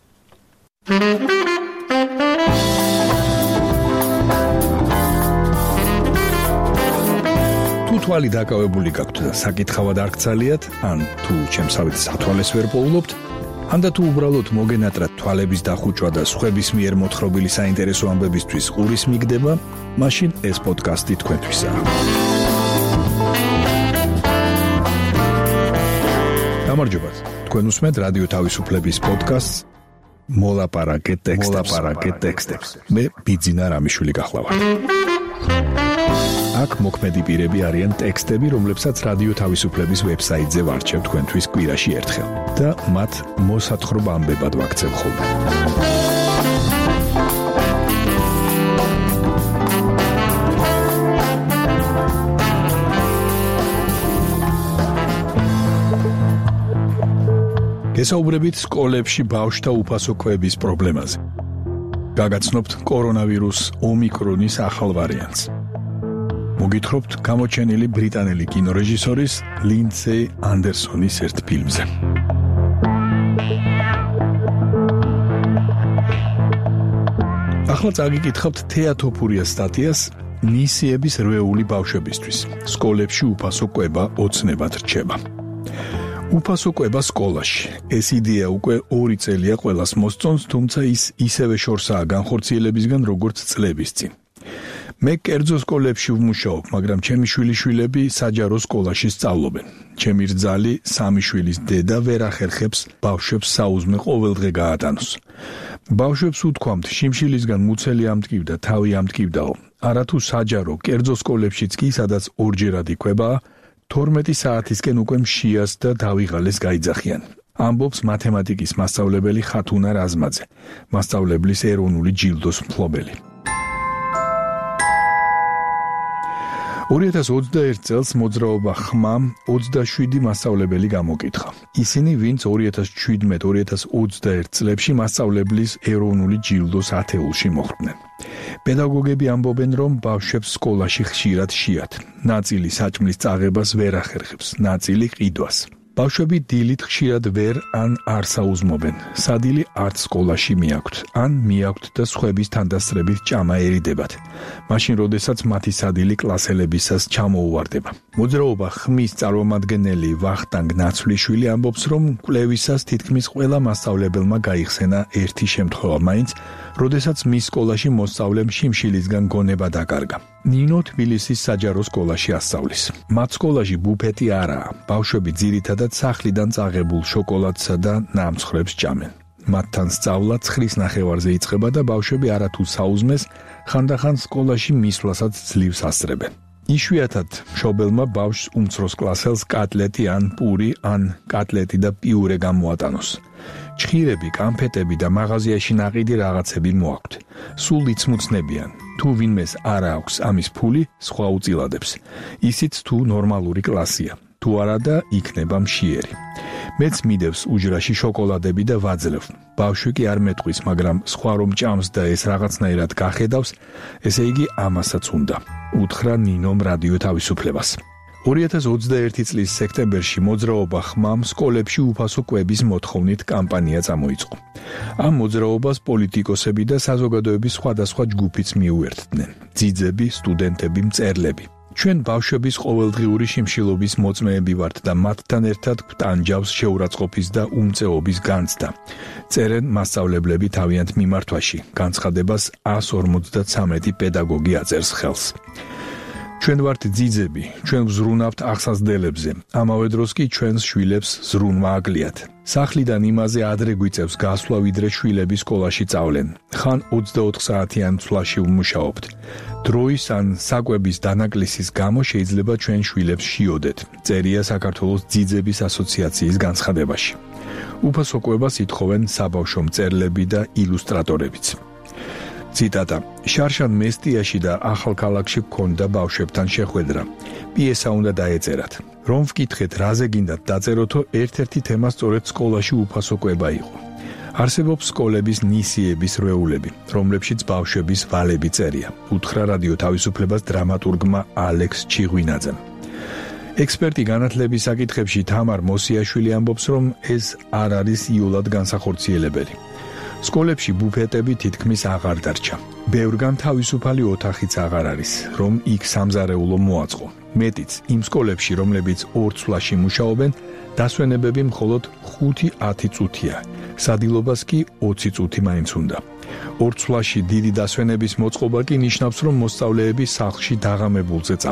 თუ თვალი დაკავებული გაქვთ და საკითხავად არ გცალიათ, ან თუ ჩემსავით სათვალეს ვერ პოულობთ, ან და თუ უბრალოდ მოგენატრათ თვალების დახუჭვა და სხვების მიერ მოთხრობილი საინტერესო ამბებისთვის ყურის მიგდება, მაშინ ეს პოდკასტი თქვენთვისაა. გამარჯობათ. თქვენ უსმენთ რადიო თავისუფლების პოდკასტს მოლაპარაკე ტექსტებს. მე ბიძინა რამიშვილი გახლავართ. აქ მოქმედი პირები არიან ტექსტები, რომლებსაც რადიო თავისუფლების ვებსაიტზე ვარჩევ თქვენთვის კვირაში ერთხელ და მათ მოსათხრობამდებად ვაქცევ ხოლმე. გესაუბრებით სკოლებში ბავშვთა უფასო კვების პრობლემაზე. გაგაცნობთ კორონავირუს ომიკრონის ახალ ვარიანტს. მოგითხრობთ გამოჩენილი ბრიტანელი კინორეჟისორის ლინდსეი ანდერსონის ერთ ფილმზე. ახლა წაგიკითხავთ თეატოფურიას სტატიას ნისიების რვეული ბავშვებისთვის. სკოლებში უფასო კვება ოცნებად რჩება. უფასო კვება სკოლაში. ეს იდეა უკვე 2 წელია ყველას მოსწონს, თუმცა ის ისევე შორსაა განხორციელებისგან, როგორც წლების წინ. მე კერძო სკოლებში ვმუშაობ, მაგრამ ჩემი შვილიშვილები საჯარო სკოლაში სწავლობენ. ჩემი რძალი 3 შვილის დედა ვერ ახერხებს ბავშვებს საუზმე ყოველდღე გაატანოს. ბავშვებს უთქვამთ, შიმშილისგან მუცელი ამტკივდა, თავი ამტკივდაო. არათუ საჯარო კერძო სკოლებშიც კი, სადაც ორჯერად იკვებაა, 12 საათისკენ უკვე მშიას და დავიღალეს გაიძახიან. ამბობს მათემატიკის მასწავლებელი ხათუნა რაზმაძე, მასწავლებლის ეროვნული ჯილდოს მფლობელი. 2021 წელს მოძრაობა ხმამ 27 მასწავლებელი გამოკითხა. ისინი, ვინც 2017-2021 წლებში მასწავლებლის ეროვნული ჯილდოს ათეულში მოხვდნენ. პედაგოგები ამბობენ, რომ ბავშვებს სკოლაში ხშირად შეათ. ნაწილი საჭმლის წაღებას ვერ ახერხებს, ნაწილი ყიდვას. ბავშვები დილით ხშირად ვერ ან არ საუზმობენ. სადილი არც სკოლაში მიაქვთ, ან მიაქვთ და სხვების თანდასწრებით ჭამა ერიდებათ. მაშინ, როდესაც მათი სადილი კლასელებისას ჩამოუვარდება. მოძრაობა ხმის წარმომადგენელი ვახტანგ ნაცვლიშვილი ამბობს, რომ კვლევისას თითქმის ყველა მასწავლებელმა გაიხსენა ერთი შემთხვევა მაინც, როდესაც მის სკოლაში მოსწავლემ შიმშილისგან გონება დაკარგა. ნინო თბილისის საჯარო სკოლაში ასწავლის. მათ სკოლაში ბუფეტი არაა. ბავშვები ძირითადად სახლიდან წაღებულ შოკოლადსა და ნამცხრებს ჭამენ. მათთან სწავლა 9 ნახევარზე იწყება და ბავშვები არათუ საუზმეს, ხანდახან სკოლაში მისვლასაც ძლივს ასწრებენ. იშვიათად მშობელმა ბავშვს უმცროს კლასელს კატლეტი ან პური ან კატლეტი და პიურე გამოატანოს. ჭხირები, კანფეტები და მაღაზიაში ნაყიდი რაღაცები მოაქვთ. სულ იცმუცნებიან. თუ ვინმეს არ აქვს ამის ფული, სხვა უწილადებს. ისიც თუ ნორმალური კლასია. თუ არა და იქნება მშიერი. მეც მიდევს უჯრაში შოკოლადები და ვაძლევ. ბავშვი კი არ მეტყვის, მაგრამ სხვა რომ ჭამს და ეს რაღაცნაირად გახედავს, ესე იგი ამასაც უნდა. უთხრა ნინომ რადიო თავისუფლებას. 2021 წლის სექტემბერში მოძრაობა ხმამ სკოლებში უფასო კვების მოთხოვნით კამპანია წამოიწყო. ამ მოძრაობას პოლიტიკოსები და საზოგადოების სხვადასხვა ჯგუფიც მიუერთდნენ. ძიძები, სტუდენტები, მწერლები. ჩვენ ბავშვების ყოველდღიური შიმშილობის მოწმეები ვართ და მათთან ერთად გვტანჯავს შეურაცხყოფის და უმწეობის განცდა. წერენ მასწავლებლები თავიანთ მიმართვაში. განცხადებას 153 პედაგოგი აწერს ხელს. ჩვენ ვართ ძიძები, ჩვენ ვზრუნავთ აღსაზრდელებზე. ამავე დროს კი ჩვენს შვილებს ზრუნვა აკლიათ. სახლიდან იმაზე ადრე გვიწევს გასვლა, ვიდრე შვილები სკოლაში წავლენ. ხან 24 საათიან ცვლაში ვმუშაობთ. დროის ან საკვების დანაკლისის გამო შეიძლება ჩვენ შვილებს შიოდეთ. წერია საქართველოს ძიძების ასოციაციის განცხადებაში. უფასო კვებას ითხოვენ საბავშვო მწერლები და ილუსტრატორებიც. ციტატა: შარშან მესტიაში და ახალქალაქში გქონდა ბავშვებთან შეხვედრა. პიესა უნდა დაეწერათ. რომ ვკითხეთ, რაზე გინდათ დაწეროთო, ერთ-ერთი თემა სწორედ სკოლაში უფასო კვება იყო. არსებობს სკოლების ნისიების რვეულები, რომლებშიც ბავშვების ვალები წერია. უთხრა რადიო თავისუფლებას დრამატურგმა ალექს ჩიღვინაძემ. ექსპერტი განათლების საკითხებში თამარ მოსიაშვილი ამბობს, რომ ეს არ არის იოლად განსახორციელებელი. სკოლებში ბუფეტები თითქმის აღარ დარჩა. ბევრგან თავისუფალი ოთახიც აღარ არის, რომ იქ სამზარეულო მოაწყო. მეტიც, იმ სკოლებში, რომლებიც 2 ცვლაში მუშაობენ, დასვენებები მხოლოდ 5-10 წუთია. სადილობას კი 20 წუთი მაინც უნდა. 2 ცვლაში დიდი დასვენების მოწყობა კი ნიშნავს, რომ მოსწავლეები სახლში დაღამებულზე წავლენ.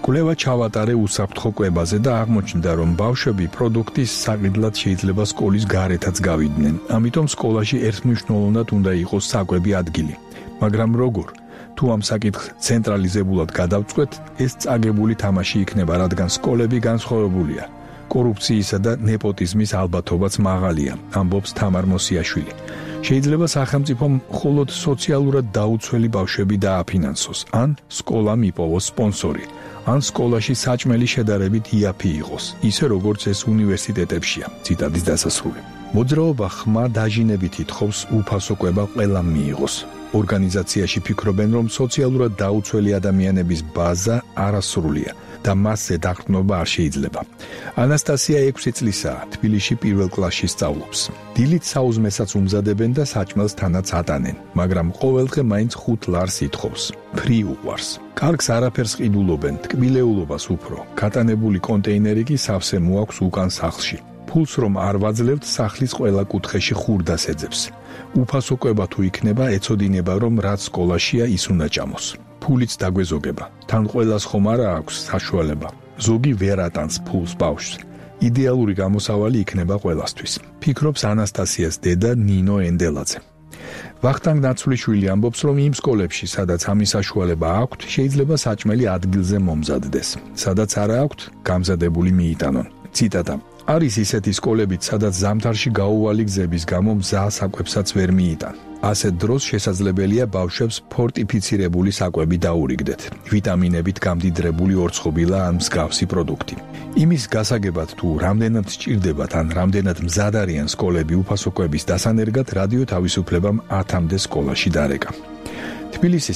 კვლევა ჩავატარე უსაფრთხო კვებაზე და აღმოჩნდა, რომ ბავშვები პროდუქტის საყიდლად შეიძლება სკოლის გარეთაც გავიდნენ. ამიტომ სკოლაში ერთმნიშვნელოვნად უნდა იყოს საკვები ადგილი. მაგრამ როგორ? თუ ამ საკითხს ცენტრალიზებულად გადავწყვეტ, ეს წაგებული თამაში იქნება, რადგან სკოლები განსხვავებულია. კორუფციისა და ნეპოტიზმის ალბათობაც მაღალია, ამბობს თამარ მოსიაშვილი. შეიძლება სახელმწიფომ მხოლოდ სოციალურად დაუცველი ბავშვები დააფინანსოს, ან სკოლამ იპოვოს სპონსორი, ან სკოლაში საჭმელი შედარებით იაფი იყოს, ისე როგორც ეს უნივერსიტეტებშია. ციტატის დასასრული. მოძრაობა ხმა დაჟინებით ითხოვს უფასო კვება ყველამ მიიღოს. ორგანიზაციაში ფიქრობენ, რომ სოციალურად დაუცველი ადამიანების ბაზა არასრულია და მასზე დაყრდნობა არ შეიძლება. ანასტასია 6 წლისაა, თბილისში პირველ კლასში სწავლობს. დილით საუზმესაც უმზადებენ და საჭმელს თანაც ატანენ, მაგრამ ყოველდღე მაინც 5 ლარს ითხოვს. ფრი უყვარს. კარგს არაფერს ყიდულობენ, თკბილეულობას უფრო. გატანებული კონტეინერი კი სავსე მოაქვს უკან სახლში. ფულს რომ არ ვაძლევთ, სახლის ყველა კუთხეში ხურდას ეძებს. უფასო კვება თუ იქნება, ეცოდინება, რომ რაც სკოლაშია, ის უნდა ჭამოს. ფულიც დაგვეზოგება. თან ყველას ხომ არა აქვს საშუალება. ზოგი ვერ ატანს ფულს ბავშვს. იდეალური გამოსავალი იქნება ყველასთვის. ფიქრობს ანასტასიას დედა ნინო ენდელაძე. ვახტანგ ნაცვლიშვილი ამბობს, რომ იმ სკოლებში, სადაც ამის საშუალება აქვთ, შეიძლება საჭმელი ადგილზე მომზადდეს. სადაც არა აქვთ, გამზადებული მიიტანონ. ციტატა: არის ისეთი სკოლებიც, სადაც ზამთარში გაუვალი გზების გამო მზა საკვებსაც ვერ მიიტან. ასეთ დროს შესაძლებელია ბავშვებს ფორტიფიცირებული საკვები დაურიგდეთ, ვიტამინებით გამდიდრებული ორცხობილა ან მსგავსი პროდუქტი. იმის გასაგებად თუ რამდენად სჭირდებათ ან რამდენად მზად არიან სკოლები უფასო კვების დასანერგად, რადიო თავისუფლებამ 10-მდე სკოლაში დარეკა. თბილისის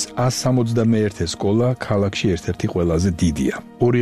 161 სკოლა ქალაქში ერთ-ერთი ყველაზე დიდია.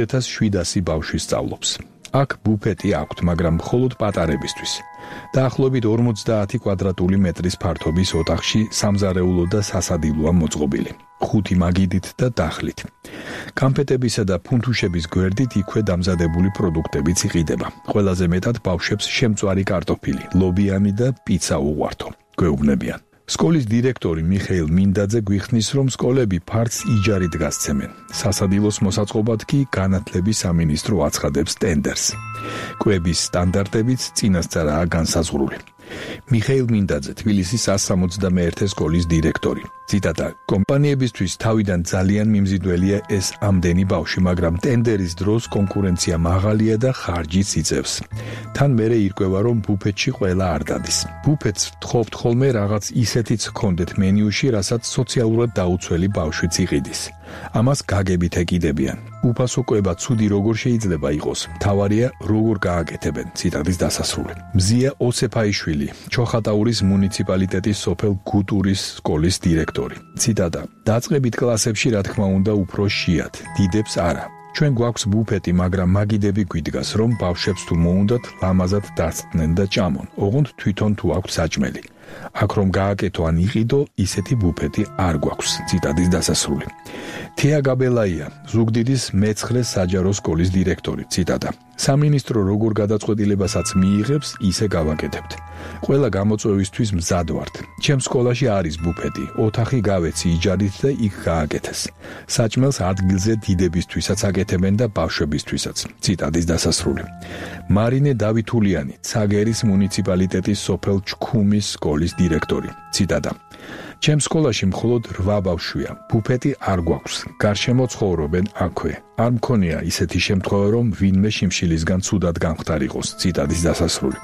2700 ბავშვი სწავლობს. აქ ბუფეტი აქვთ, მაგრამ მხოლოდ პატარებისთვის. დაახლოებით 50 კვადრატული მეტრის ფართობის ოთახში სამზარეულო და სასადილოა მოწყობილი. 5 მაგიდით და დახლით. კამფეტებისა და ფუნთუშების გვერდით იქვე დამზადებული პროდუქტებიც იყიდება. ყველაზე მეტად ბავშვებს შემწვარი კარტოფილი, ლობიანი და პიცა უყვართო. გვეუბნებიან. სკოლის დირექტორი მიხეილ მინდაძე გვიხსნის, რომ სკოლები ფართს იჯარით გასცემენ. სასადილოს მოსაწყობად კი განათლების სამინისტრო აცხადებს ტენდერს. კვების სტანდარტებიც წინასწარაა განსაზღვრული. მიხეილ მინდაძე, თბილისის 161 სკოლის დირექტორი. ციტატა: კომპანიებისთვის თავიდან ძალიან მიმზიდველია ეს ამდენი ბავშვი, მაგრამ ტენდერის დროს კონკურენცია მაღალია და ხარჯიც იწევს. თან მერე ირკვევა, რომ ბუფეტში ყველა არ დადის. ბუფეტს ვთხოვთ ხოლმე რაღაც ისეთიც ჰქონდეთ მენიუში, რასაც სოციალურად დაუცველი ბავშვიც იყიდის. ამას გაგებით ეკიდებიან. უფასო კვება ცუდი როგორ შეიძლება იყოს, მთავარია როგორ გააკეთებენ. ციტატის დასასრული. მზია ოსეფაიშვილი, ჩოხატაურის მუნიციპალიტეტის სოფელ გუტურის სკოლის დირექტორი. ციტატა: დაწყებით კლასებში რა თქმა უნდა უფრო შიათ, დიდებს არა. ჩვენ გვაქვს ბუფეტი, მაგრამ მაგიდები გვიდგას, რომ ბავშვებს თუ მოუნდათ ლამაზად დასწდნენ და ჭამონ, ოღონდ თვითონ თუ აქვთ საჭმელი. აქ რომ გააკეთო ან იყიდო, ისეთი ბუფეტი არ გვაქვს. ციტატის დასასრული. თეა გაბელაია, ზუგდიდის მე-9 საჯარო სკოლის დირექტორი. ციტატა: სამინისტრო როგორ გადაწყვეტილებასაც მიიღებს, ისე გავაკეთებთ. ყველა გამოწვევისთვის მზად ვართ. ჩემ სკოლაში არის ბუფეტი, ოთახი გავეცი იჯარით და იქ გააკეთეს. საჭმელს ადგილზე დიდებისთვისაც აკეთებენ და ბავშვებისთვისაც. ციტატის დასასრული. მარინე დავითულიანი, ცაგერის მუნიციპალიტეტის სოფელ ჩქუმის სკოლის დირექტორი. ციტატა: ჩემ სკოლაში მხოლოდ 8 ბავშვია, ბუფეტი არ გვაქვს, გარშემო ცხოვრობენ აქვე. არ მქონია ისეთი შემთხვევა, რომ ვინმე შიმშილისგან ცუდად გამხდარიყოს. ციტატის დასასრული.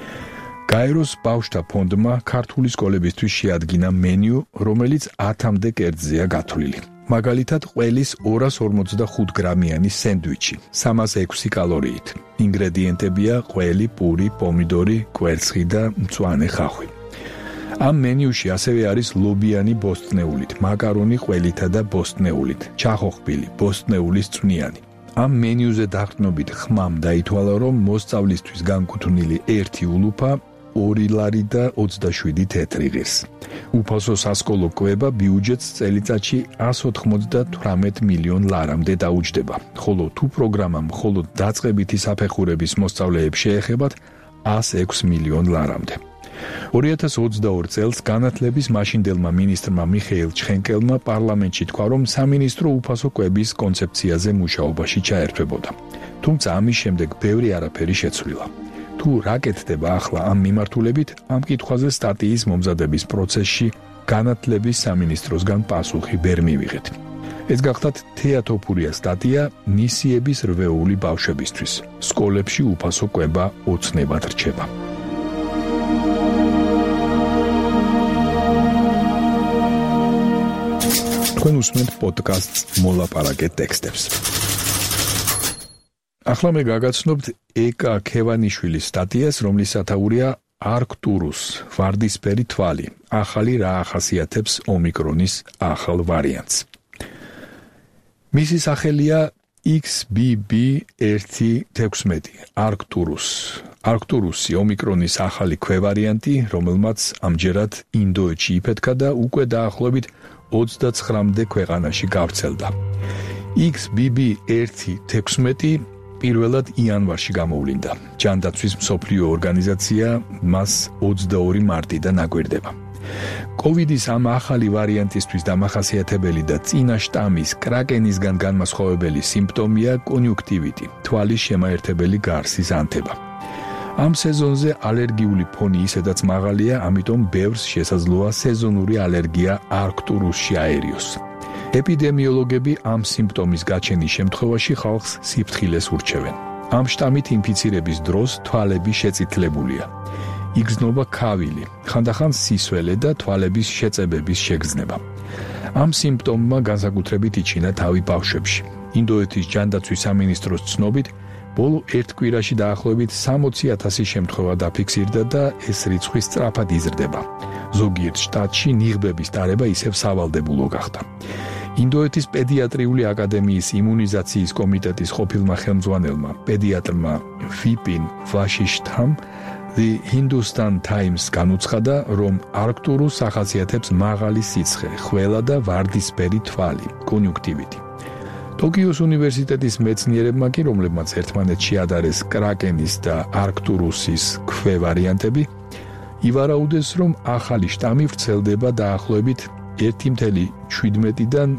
გაეროს ბავშვთა ფონდმა ქართული სკოლებისთვის შეადგინა მენიუ, რომელიც 10-მდე კერძზეა გათვლილი. მაგალითად, ყველის 245 გრამიანი სენდვიჩი, 306 კალორიით. ინგრედიენტებია ყველი, პური, პომიდორი, კვერცხი და მწვანე ხახვი. ამ მენიუში ასევე არის ლობიანი ბოსტნეულით, მაკარონი ყველითა და ბოსტნეულით, ჩახოხბილი, ბოსტნეულის წვნიანი. ამ მენიუზე დაყრდნობით ხმამ დაითვალა, რომ მოსწავლისთვის განკუთვნილი 1 ულუფა 2 ლარი და 27 თეთრი ღირს. უფასო სასკოლო კვება ბიუჯეტს წელიწადში 198 მილიონ ლარამდე დაუჯდება, ხოლო თუ პროგრამა მხოლოდ დაწყებითი საფეხურების მოსწავლეებს შეეხებათ 106 მილიონ ლარამდე. 2022 წელს განათლების მაშინდელმა მინისტრმა მიხეილ ჩხენკელმა პარლამენტში თქვა, რომ სამინისტრო უფასო კვების კონცეფციაზე მუშაობაში ჩაერთვებოდა. თუმცა ამის შემდეგ ბევრი არაფერი შეცვლილა. თუ რა კეთდება ახლა ამ მიმართულებით, ამ კითხვაზე სტატიის მომზადების პროცესში განათლების სამინისტროსგან პასუხი ვერ მივიღეთ. ეს გახლავთ თეატოფურია სტატია მისიების რვეული ბავშვებისთვის. სკოლებში უფასო კვება ოცნებად რჩება. თქვენ უსმენთ პოდკასტს მოლაპარაკე ტექსტებს. ახლა მე გაგაცნობთ ეკა ქევანიშვილის სტატიას, რომლის სათაურია არქტურუს ვარდისფერი თვალი. ახალი რა ახასიათებს ომიკრონის ახალ ვარიანტს. მისი სახელია XBB.1.16 არქტურუს. არქტურუსი ომიკრონის ახალი ქვევარიანტი, რომელმაც ამჯერად ინდოეთში იფეთქა და უკვე დაახლოებით 29-მდე ქვეყანაში გავრცელდა. XBB.1.16 პირველად იანვარში გამოვლინდა. ჯანდაცვის მსოფლიო ორგანიზაცია მას 22 მარტიდან აგვირდება. კოვიდის ამ ახალი ვარიანტისთვის დამახასიათებელი და წინა შტამის კრაკენისგან განმასხვავებელი სიმპტომია კონიუნქტივიტი, თვალის შემაერთებელი გარსის ანთება. ამ სეზონზე ალერგიული ფონი ისედაც მაღალია, ამიტომ ბევრს შესაძლოა სეზონური ალერგია არქტურუსში აერიოს. ეპიდემიოლოგები ამ სიმპტომის გაჩენის შემთხვევაში ხალხს სიფრთხილეს ურჩევენ. ამ შტამით ინფიცირების დროს თვალები შეწითლებულია. იგრძნობა ქავილი, ხანდახან სისველე და თვალების შეწებების შეგრძნება. ამ სიმპტომმა განსაკუთრებით იჩინა თავი ბავშვებში. ინდოეთის ჯანდაცვის სამინისტროს ცნობით, ბოლო ერთ კვირაში დაახლოებით 60,000 შემთხვევა დაფიქსირდა და ეს რიცხვი სწრაფად იზრდება. ზოგიერთ შტატში ნიღბების ტარება ისევ სავალდებულო გახდა. ინდოეთის პედიატრიული აკადემიის იმუნიზაციის კომიტეტის ყოფილმა ხელმძღვანელმა პედიატრმა ვიპინ ვაშიშთამ The Hindustan Times განუცხადა, რომ არქტურუსს ახასიათებს მაღალი სიცხე, ხველა და ვარდისფერი თვალი, კონიუნქტივიტი. ტოკიოს უნივერსიტეტის მეცნიერებმა კი, რომლებმაც ერთმანეთში ადარეს კრაკენის და არქტურუსის ქვევარიანტები, ივარაუდეს, რომ ახალი შტამი ვრცელდება დაახლოებით 1,17-დან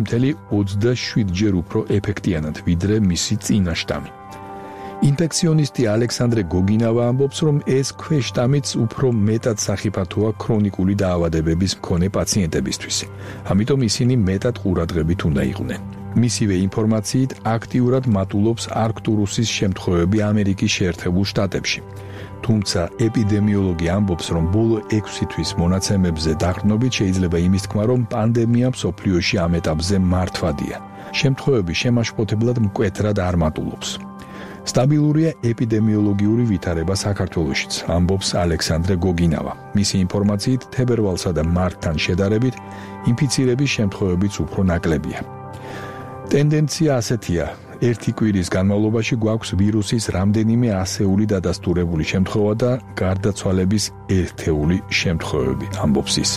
1,27 ჯერ უფრო ეფექტიანად, ვიდრე მისი წინა შტამი. ინფექციონისტი ალექსანდრე გოგინავა ამბობს, რომ ეს ქვეშტამიც უფრო მეტად სახიფათოა ქრონიკული დაავადებების მქონე პაციენტებისთვის. ამიტომ ისინი მეტად ყურადღებით უნდა იყვნენ. მისივე ინფორმაციით აქტიურად მატულობს არქტურუსის შემთხვევები ამერიკის შეერთებულ შტატებში. თუმცა ეპიდემიოლოგი ამბობს, რომ ბოლო 6 თვის მონაცემებზე დაყრდნობით შეიძლება იმის თქმა, რომ პანდემია მსოფლიოში ამ ეტაპზე მართვადია. შემთხვევები შემაშფოთებლად მკვეთრად არ მატულობს. სტაბილურია ეპიდემიოლოგიური ვითარება საქართველოშიც, ამბობს ალექსანდრე გოგინავა. მისი ინფორმაციით თებერვალსა და მარტთან შედარებით ინფიცირების შემთხვევებიც უფრო ნაკლებია. ტენდენცია ასეთია: ერთი კვირის განმავლობაში გვაქვს ვირუსის რამდენიმე ასეული დადასტურებული შემთხვევა და გარდაცვალების ერთეული შემთხვევები, ამბობს ის.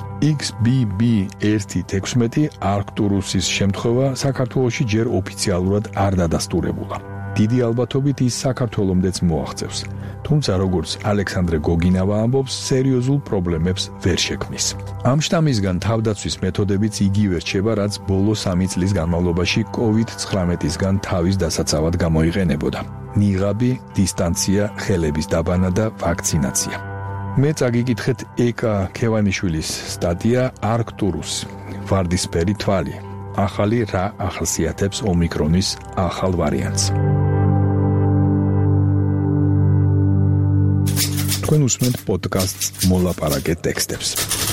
XBB.1.16 არქტურუსის შემთხვევა საქართველოში ჯერ ოფიციალურად არ დადასტურებულა. დიდი ალბათობით ის საქართველომდეც მოაღწევს. თუმცა როგორც ალექსანდრე გოგინავა ამბობს, სერიოზულ პრობლემებს ვერ შექმნის. ამ შტამისგან თავდაცვის მეთოდებიც იგივე რჩება, რაც ბოლო 3 წლის განმავლობაში COVID-19-ისგან თავის დასაცავად გამოიყენებოდა. ნიღაბი, დისტანცია, ხელების დაბანა და ვაქცინაცია. მე წაგიკითხეთ ეკა ქევანიშვილის სტატია არქტურუს ვარდისფერი თვალი. ახალი რა ახასიათებს ომიკრონის ახალ ვარიანტს. თქვენ უსმენთ პოდკასტს მოლაპარაკე ტექსტებს.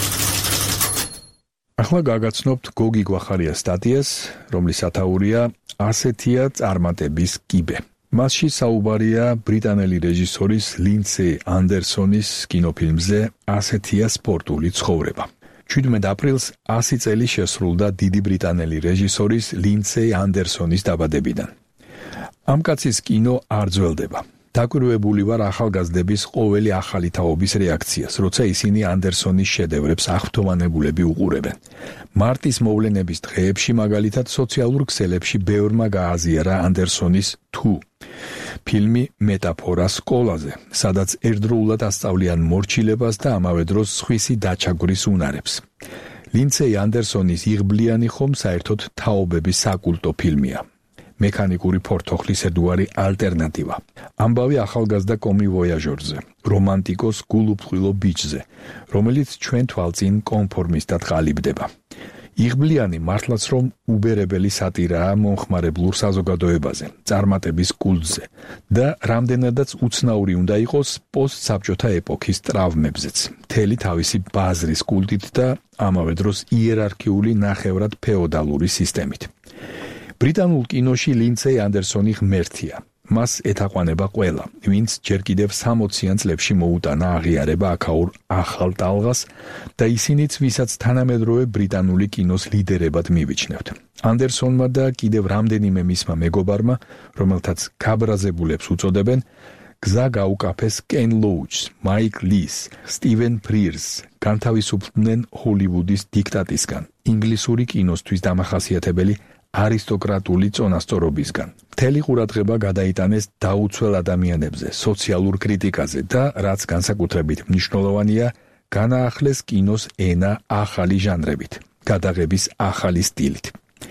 ახლა გაგაცნობთ გოგი გვახარიას სტატიას, რომლის სათაურია ასეთია წარმატების კიბე. მასში საუბარია ბრიტანელი რეჟისორის ლინდსეი ანდერსონის კინოფილმზე ასეთია სპორტული ცხოვრება. 17 აპრილს 100 წელი შესრულდა დიდი ბრიტანელი რეჟისორის ლინდსეი ანდერსონის დაბადებიდან. ამ კაცის კინო არ ძველდება. დაკვირვებული ვარ ახალგაზრდების ყოველი ახალი თაობის რეაქციას, როცა ისინი ანდერსონის შედევრებს აღფრთოვანებულები უყურებენ. მარტის მოვლენების დღეებში მაგალითად სოციალურ ქსელებში ბევრმა გააზიარა ანდერსონის თუ ფილმი მეტაფორა სკოლაზე, სადაც ერთდროულად ასწავლიან მორჩილებას და ამავე დროს სხვისი დაჩაგვრის უნარებს. ლინცეი ანდერსონის იღბლიანი ხომ საერთოდ თაობების საკულტო ფილმია. მექანიკური ფორთოხლის ერთგვარი ალტერნატივა. ამბავი ახალგაზრდა კომივოიაჟორზე, რომანტიკოს გულუფრთხილო ბიჭზე, რომელიც ჩვენ თვალწინ კონფორმისტად ყალიბდება. იღბლიანი მართლაც რომ უბერებელი სატირაა მომხმარებლურ საზოგადოებაზე, წარმატების კულტზე და რამდენადაც უცნაური უნდა იყოს პოსტსაბჭოთა ეპოქის ტრავმებზეც, მთელი თავისი ბაზრის კულტით და ამავე დროს იერარქიული ნახევრად ფეოდალური სისტემით. ბრიტანულ კინოში ლინცეი ანდერსონი ღმერთია. მას ეთაყვანება ყველა, ვინც ჯერ კიდევ 60-იან წლებში მოუტანა აღიარება აქაურ ახალ ტალღას და ისინიც, ვისაც თანამედროვე ბრიტანული კინოს ლიდერებად მივიჩნევთ. ანდერსონმა და კიდევ რამდენიმე მისმა მეგობარმა, რომელთაც გაბრაზებულებს უწოდებენ, გზა გაუკაფეს კენ ლოუჩს, მაიკ ლის, სტივენ ფრირს, განთავისუფლდნენ ჰოლივუდის დიქტატისგან, ინგლისური კინოსთვის დამახასიათებელი არისტოკრატული წონასწორობისგან. მთელი ყურადღება გადაიტანეს დაუცველ ადამიანებზე, სოციალურ კრიტიკაზე და, რაც განსაკუთრებით მნიშვნელოვანია, განაახლეს კინოს ენა ახალი ჟანრებით, გადაღების ახალი სტილით.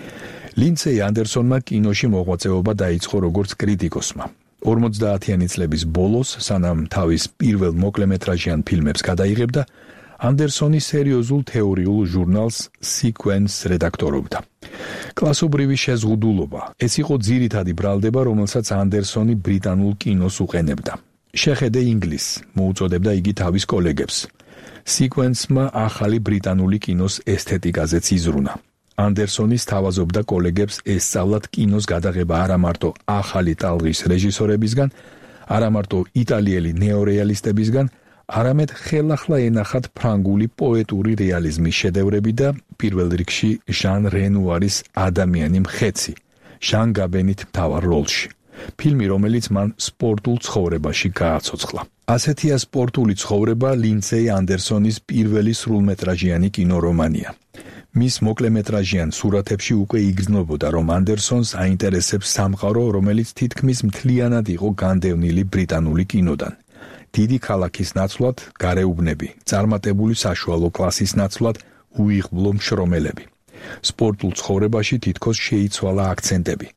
ლინცეი ანდერსონმა კინოში მოღვაწეობა დაიწყო როგორც კრიტიკოსმა. 50-იანი წლების ბოლოს, სანამ თავის პირველ მოკლემეტრაჟიან ფილმებს გადაიღებდა, ანდერსონი სერიოზულ თეორიულ ჟურნალს Sequence რედაქტორობდა. კლასობრივი შეზღუდულობა, ეს იყო ძირითადი ბრალდება, რომელსაც ანდერსონი ბრიტანულ კინოს უყენებდა. შეხედე ინგლისს, მოუწოდებდა იგი თავის კოლეგებს. Sequence-მა ახალი ბრიტანული კინოს ესთეტიკაზეც იზრუნა. ანდერსონი სთავაზობდა კოლეგებს ესწავლათ კინოს გადაღება არა მარტო ახალი ტალღის რეჟისორებისგან, არა მარტო იტალიელი ნეორეალისტებისგან, არამედ ხელახლა ენახათ ფრანგული პოეტური რეალიზმის შედევრები და პირველ რიგში ჟან რენუარის ადამიანი მხეცი, ჟან გაბენით მთავარ როლში. ფილმი, რომელიც მან სპორტულ ცხოვრებაში გააცოცხლა. ასეთია სპორტული ცხოვრება ლინცეი ანდერსონის პირველი სრულმეტრაჟიანი კინორომანია. მის მოკლემეტრაჟიან სურათებში უკვე იგრძნობოდა, რომ ანდერსონს აინტერესებს სამყარო, რომელიც თითქმის მთლიანად იყო განდევნილი ბრიტანული კინოდან. დიდი ქალაქის ნაცვლად გარეუბნები, წარმატებული საშუალო კლასის ნაცვლად უიღბლო მშრომელები. სპორტულ ცხოვრებაში თითქოს შეიცვალა აქცენტები.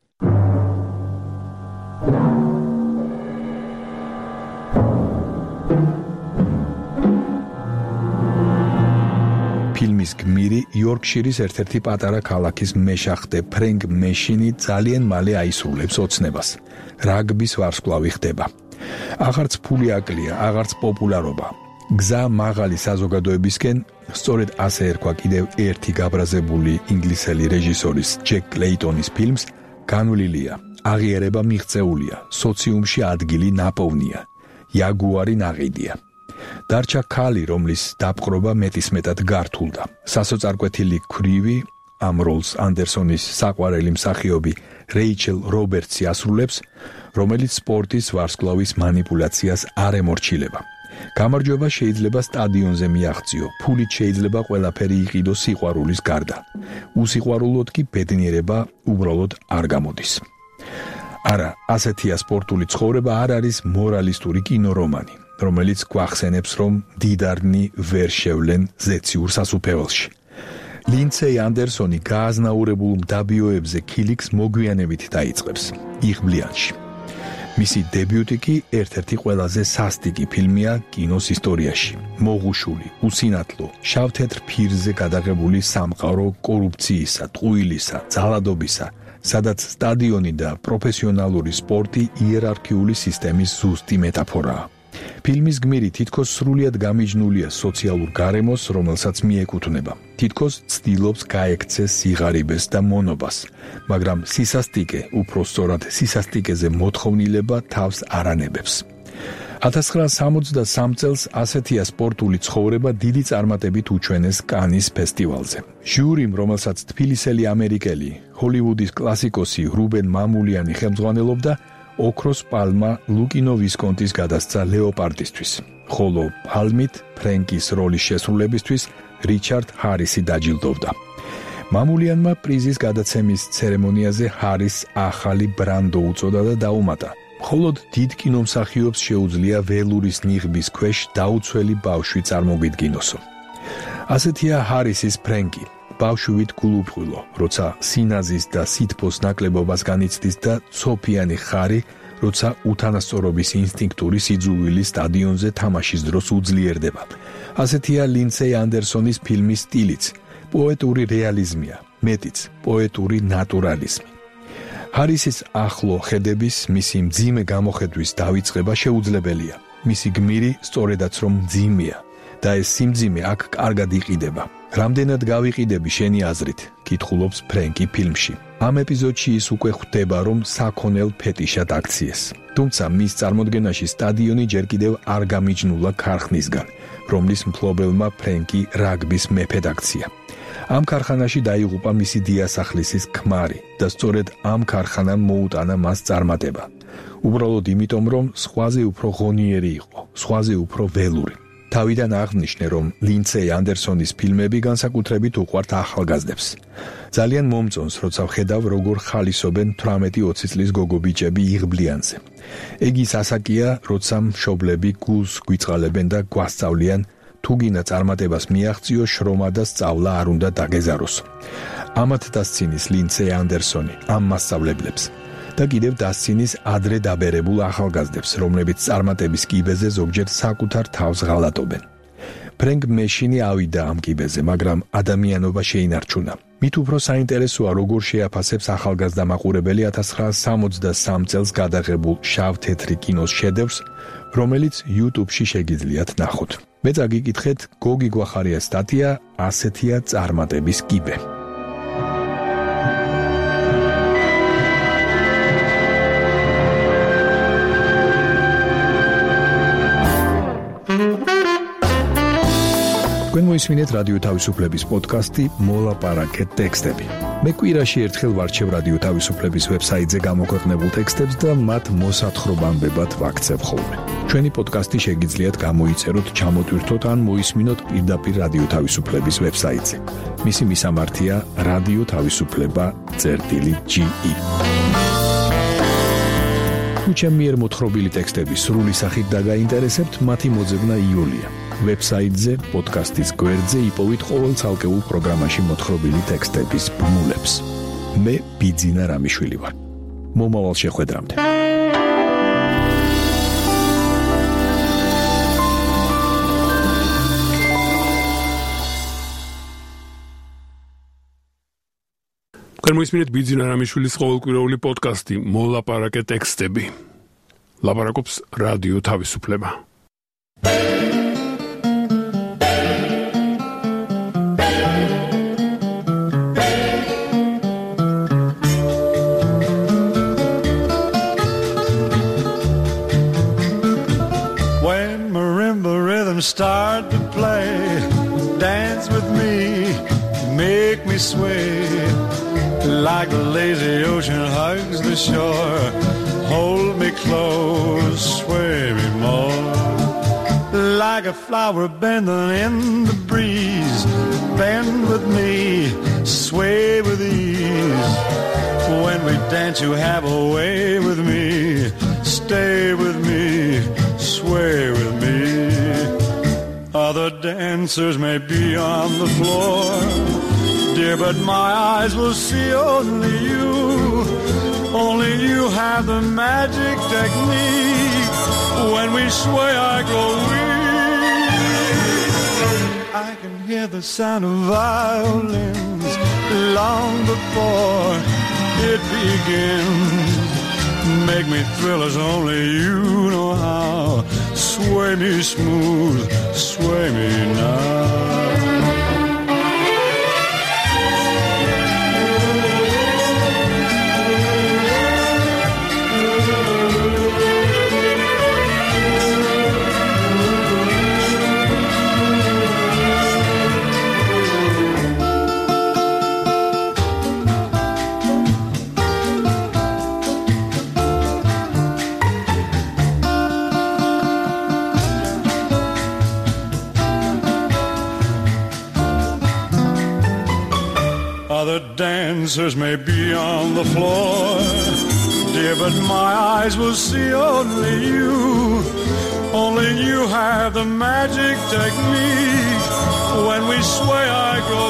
ფილმის გმირი იორკშირის ერთ-ერთი პატარა ქალაქის მეშახტე ფრენკ მეშინი ძალიან მალე აისრულებს ოცნებას. რაგბის ვარსკვლავი ხდება. აღარც ფული აკლია, აღარც პოპულარობა. გზა მაღალი საზოგადოებისკენ, სწორედ ასე ერქვა კიდევ ერთი გაბრაზებული ინგლისელი რეჟისორის ჯეკ კლეიტონის ფილმს, განვლილია, აღიარება მიღწეულია, სოციუმში ადგილი ნაპოვნია, იაგუარი ნაყიდია. დარჩა ქალი, რომლის დაპყრობა მეტისმეტად გართულდა. სასოწარკვეთილი ქვრივი ამ როლს ანდერსონის საყვარელი მსახიობი რეიჩელ რობერტსი ასრულებს, რომელიც სპორტის ვარსკვლავის მანიპულაციას არ ემორჩილება. გამარჯვება შეიძლება სტადიონზე მიაღწიო, ფულით შეიძლება ყველაფერი იყიდო სიყვარულის გარდა. უსიყვარულოდ კი ბედნიერება უბრალოდ არ გამოდის. არა, ასეთია სპორტული ცხოვრება არ არის მორალისტური კინორომანი, რომელიც გვახსენებს, რომ დიდარნი ვერ შევლენ ზეციურ სასუფეველში. ლინცეი ანდერსონი გააზნაურებულ მდაბიოებზე ქილიქს მოგვიანებით დაიწყებს, იღბლიანში. მისი დებიუტი კი ერთ-ერთი ყველაზე სასტიკი ფილმია კინოს ისტორიაში. მოღუშული, უსინათლო, შავ-თეთრ ფირზე გადაღებული სამყარო კორუფციისა, ტყუილისა, ძალადობისა, სადაც სტადიონი და პროფესიონალური სპორტი იერარქიული სისტემის ზუსტი მეტაფორაა. ფილმის გმირი თითქოს სრულიად გამიჯნულია სოციალურ გარემოს, რომელსაც მიეკუთვნება. თითქოს ცდილობს გაექცეს სიღარიბეს და მონობას, მაგრამ სისასტიკე, უფრო სწორად სისასტიკეზე მოთხოვნილება თავს არანებებს. 1963 წელს ასეთია სპორტული ცხოვრება დიდი წარმატებით უჩვენეს კანის ფესტივალზე. ჟიურიმ, რომელსაც თბილისელი ამერიკელი, ჰოლივუდის კლასიკოსი რუბენ მამულიანი ხელმძღვანელობდა, ოქროს პალმა ლუკინო ვისკონტის გადასცა ლეოპარდისთვის, ხოლო პალმით ფრენკის როლის შესრულებისთვის რიჩარდ ჰარისი დაჯილდოვდა. მამულიანმა პრიზის გადაცემის ცერემონიაზე ჰარის ახალი ბრანდო უწოდა და დაუმატა. მხოლოდ დიდ კინომსახიობს შეუძლია ველურის ნიღბის ქვეშ დაუცველი ბავშვი წარმოგვიდგინოსო. ასეთია ჰარისის ფრენკი. ბავშვით გულუფხილო, როცა სინაზის და სითბოს ნაკლებობას განიცდის და ცოფიანი ხარი, როცა უთანასწორობის ინსტინქტური სიძულვილი სტადიონზე თამაშის დროს უძლიერდება. ასეთია ლინცეი ანდერსონის ფილმის სტილიც, პოეტური რეალიზმია, მეტიც პოეტური ნატურალიზმი. ჰარისის ახლო ხედების, მისი მძიმე გამოხედვის დავიწყება შეუძლებელია. მისი გმირი სწორედაც რომ მძიმეა და ეს სიმძიმე აქ კარგად იყიდება. რამდენად გავიყიდები შენი აზრით, კითხულობს ფრენკი ფილმში. ამ ეპიზოდში ის უკვე ხვდება, რომ საქონელ ფეტიშად აქციეს. თუმცა მის წარმოდგენაში სტადიონი ჯერ კიდევ არ გამიჯნულა ქარხნისგან, რომლის მფლობელმა ფრენკი რაგბის მეფედ აქცია. ამ ქარხანაში დაიღუპა მისი დიასახლისის ქმარი და სწორედ ამ ქარხანამ მოუტანა მას წარმატება. უბრალოდ იმიტომ, რომ სხვაზე უფრო ღონიერი იყო, სხვაზე უფრო ველური. თავიდან აღნიშნე, რომ ლინცეი ანდერსონის ფილმები განსაკუთრებით უყვართ ახალგაზრდებს. ძალიან მომწონს, როცა ვხედავ, როგორ ხალისობენ 18-20 წლის გოგობიჭები იღბლიანზე. ეგ ის ასაკია, როცა მშობლები გულს გვიწყალებენ და გვასწავლიან, თუ გინდა წარმატებას მიაღწიო, შრომა და სწავლა არ უნდა დაგეზაროსო. ამათ დასცინის ლინცეი ანდერსონი ამ მასწავლებლებს. და კიდევ დასცინის ადრე დაბერებულ ახალგაზრდებს, რომლებიც წარმატების კიბეზე ზოგჯერ საკუთარ თავს ღალატობენ. ფრენკ მეშინი ავიდა ამ კიბეზე, მაგრამ ადამიანობა შეინარჩუნა. მით უფრო საინტერესოა, როგორ შეაფასებს ახალგაზრდა მაყურებელი 1963 წელს გადაღებულ შავ-თეთრი კინოს შედევრს, რომელიც YouTube-ში შეგიძლიათ ნახოთ. მე წაგიკითხეთ გოგი გვახარიას სტატია ასეთია წარმატების კიბე. თქვენ მოისმინეთ რადიო თავისუფლების პოდკასტი მოლაპარაკეთ ტექსტები. მე კვირაში ერთხელ ვარჩევ რადიო თავისუფლების ვებსაიტზე გამოქვეყნებულ ტექსტებს და მათ მოსათხრობამდებად ვაქცევ ხოლმე. ჩვენი პოდკასტი შეგიძლიათ გამოიწეროთ, ჩამოტვირთოთ ან მოისმინოთ პირდაპირ რადიო თავისუფლების ვებსაიტზე. მისი მისამართია რადიო თავისუფლება.ge. თუ ჩემი მიერ მოთხრობილი ტექსტები სრული სახით დაგაინტერესებთ, მათი მოძებნა იოლია. ვებსაიტზე, პოდკასტის გვერდზე იპოვით ყოველ ცალკეულ პროგრამაში მოთხრობილი ტექსტების ბმულებს. მე ბიძინა რამიშვილი ვარ. მომავალ შეხვედრამდე. თქვენ მოისმინეთ ბიძინა რამიშვილის ყოველკვირეული პოდკასტი მოლაპარაკეთ ტექსტები. ლაპარაკობს რადიო თავისუფლება. Start to play, dance with me, make me sway, like the lazy ocean hugs the shore, hold me close, sway me more, like a flower bending in the breeze, bend with me, sway with ease, when we dance you have a way with me, stay with me, sway with me. Other dancers may be on the floor, dear, but my eyes will see only you. Only you have the magic technique. When we sway, I grow weak. I can hear the sound of violins long before it begins. Make me thrill as only you know how. Sway me smooth, sway me now. Other dancers may be on the floor, dear, but my eyes will see only you. Only you have the magic technique. When we sway, I grow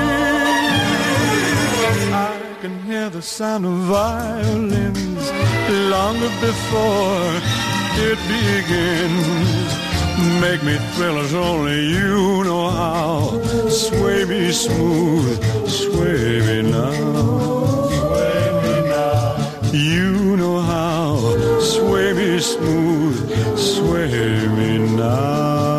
weak. I can hear the sound of violins long before it begins. Make me thrill as only you know how. Sway me smooth, sway me now. Sway me now. You know how. Sway me smooth, sway me now.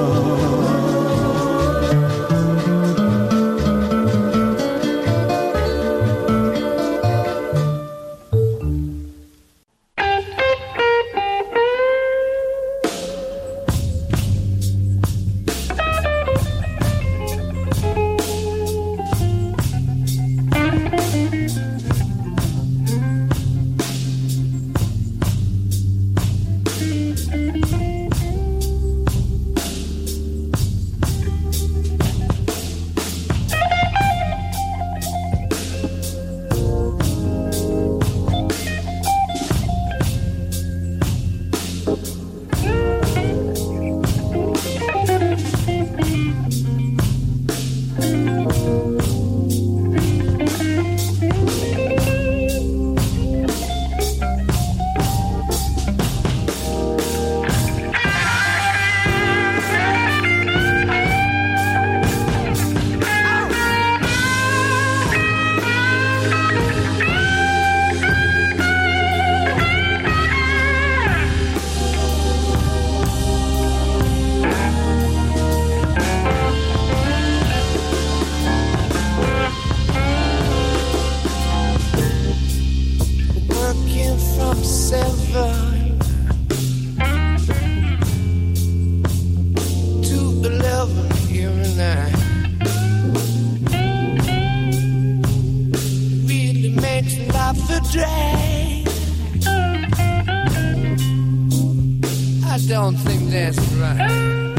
don't think that's right.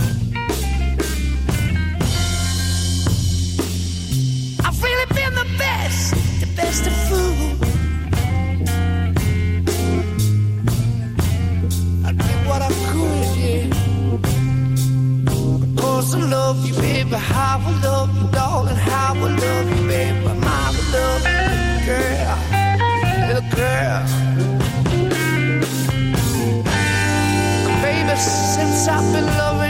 I've really been the best of food. I did what I could, yeah. Of course I love you, baby. How I love you, darling. How I love you, baby. My love, girl, little girl. Since I've been loving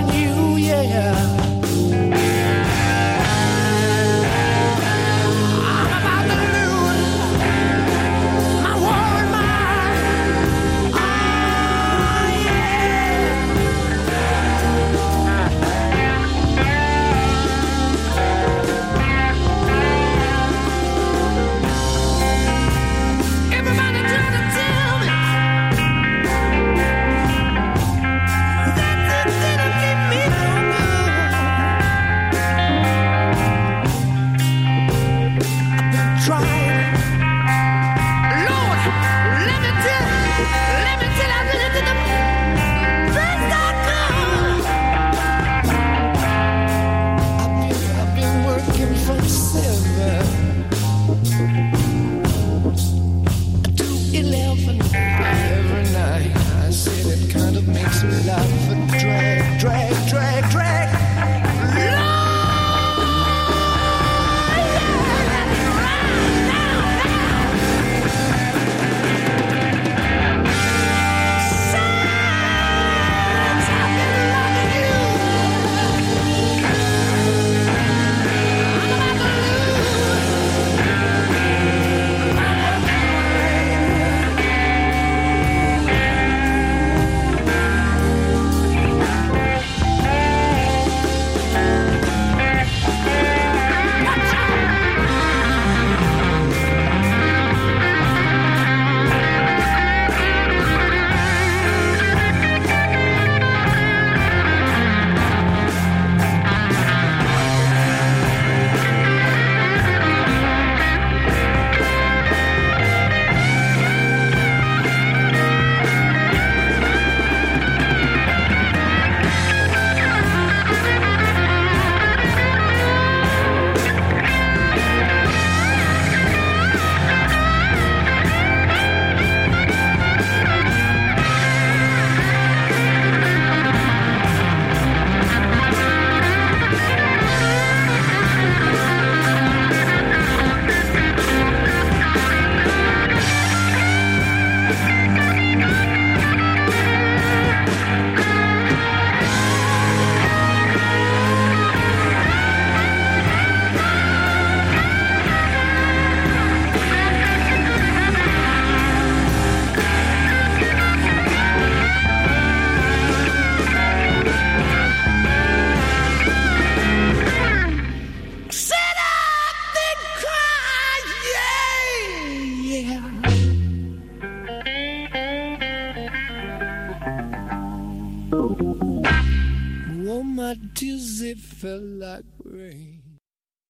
tears, they fell like rain.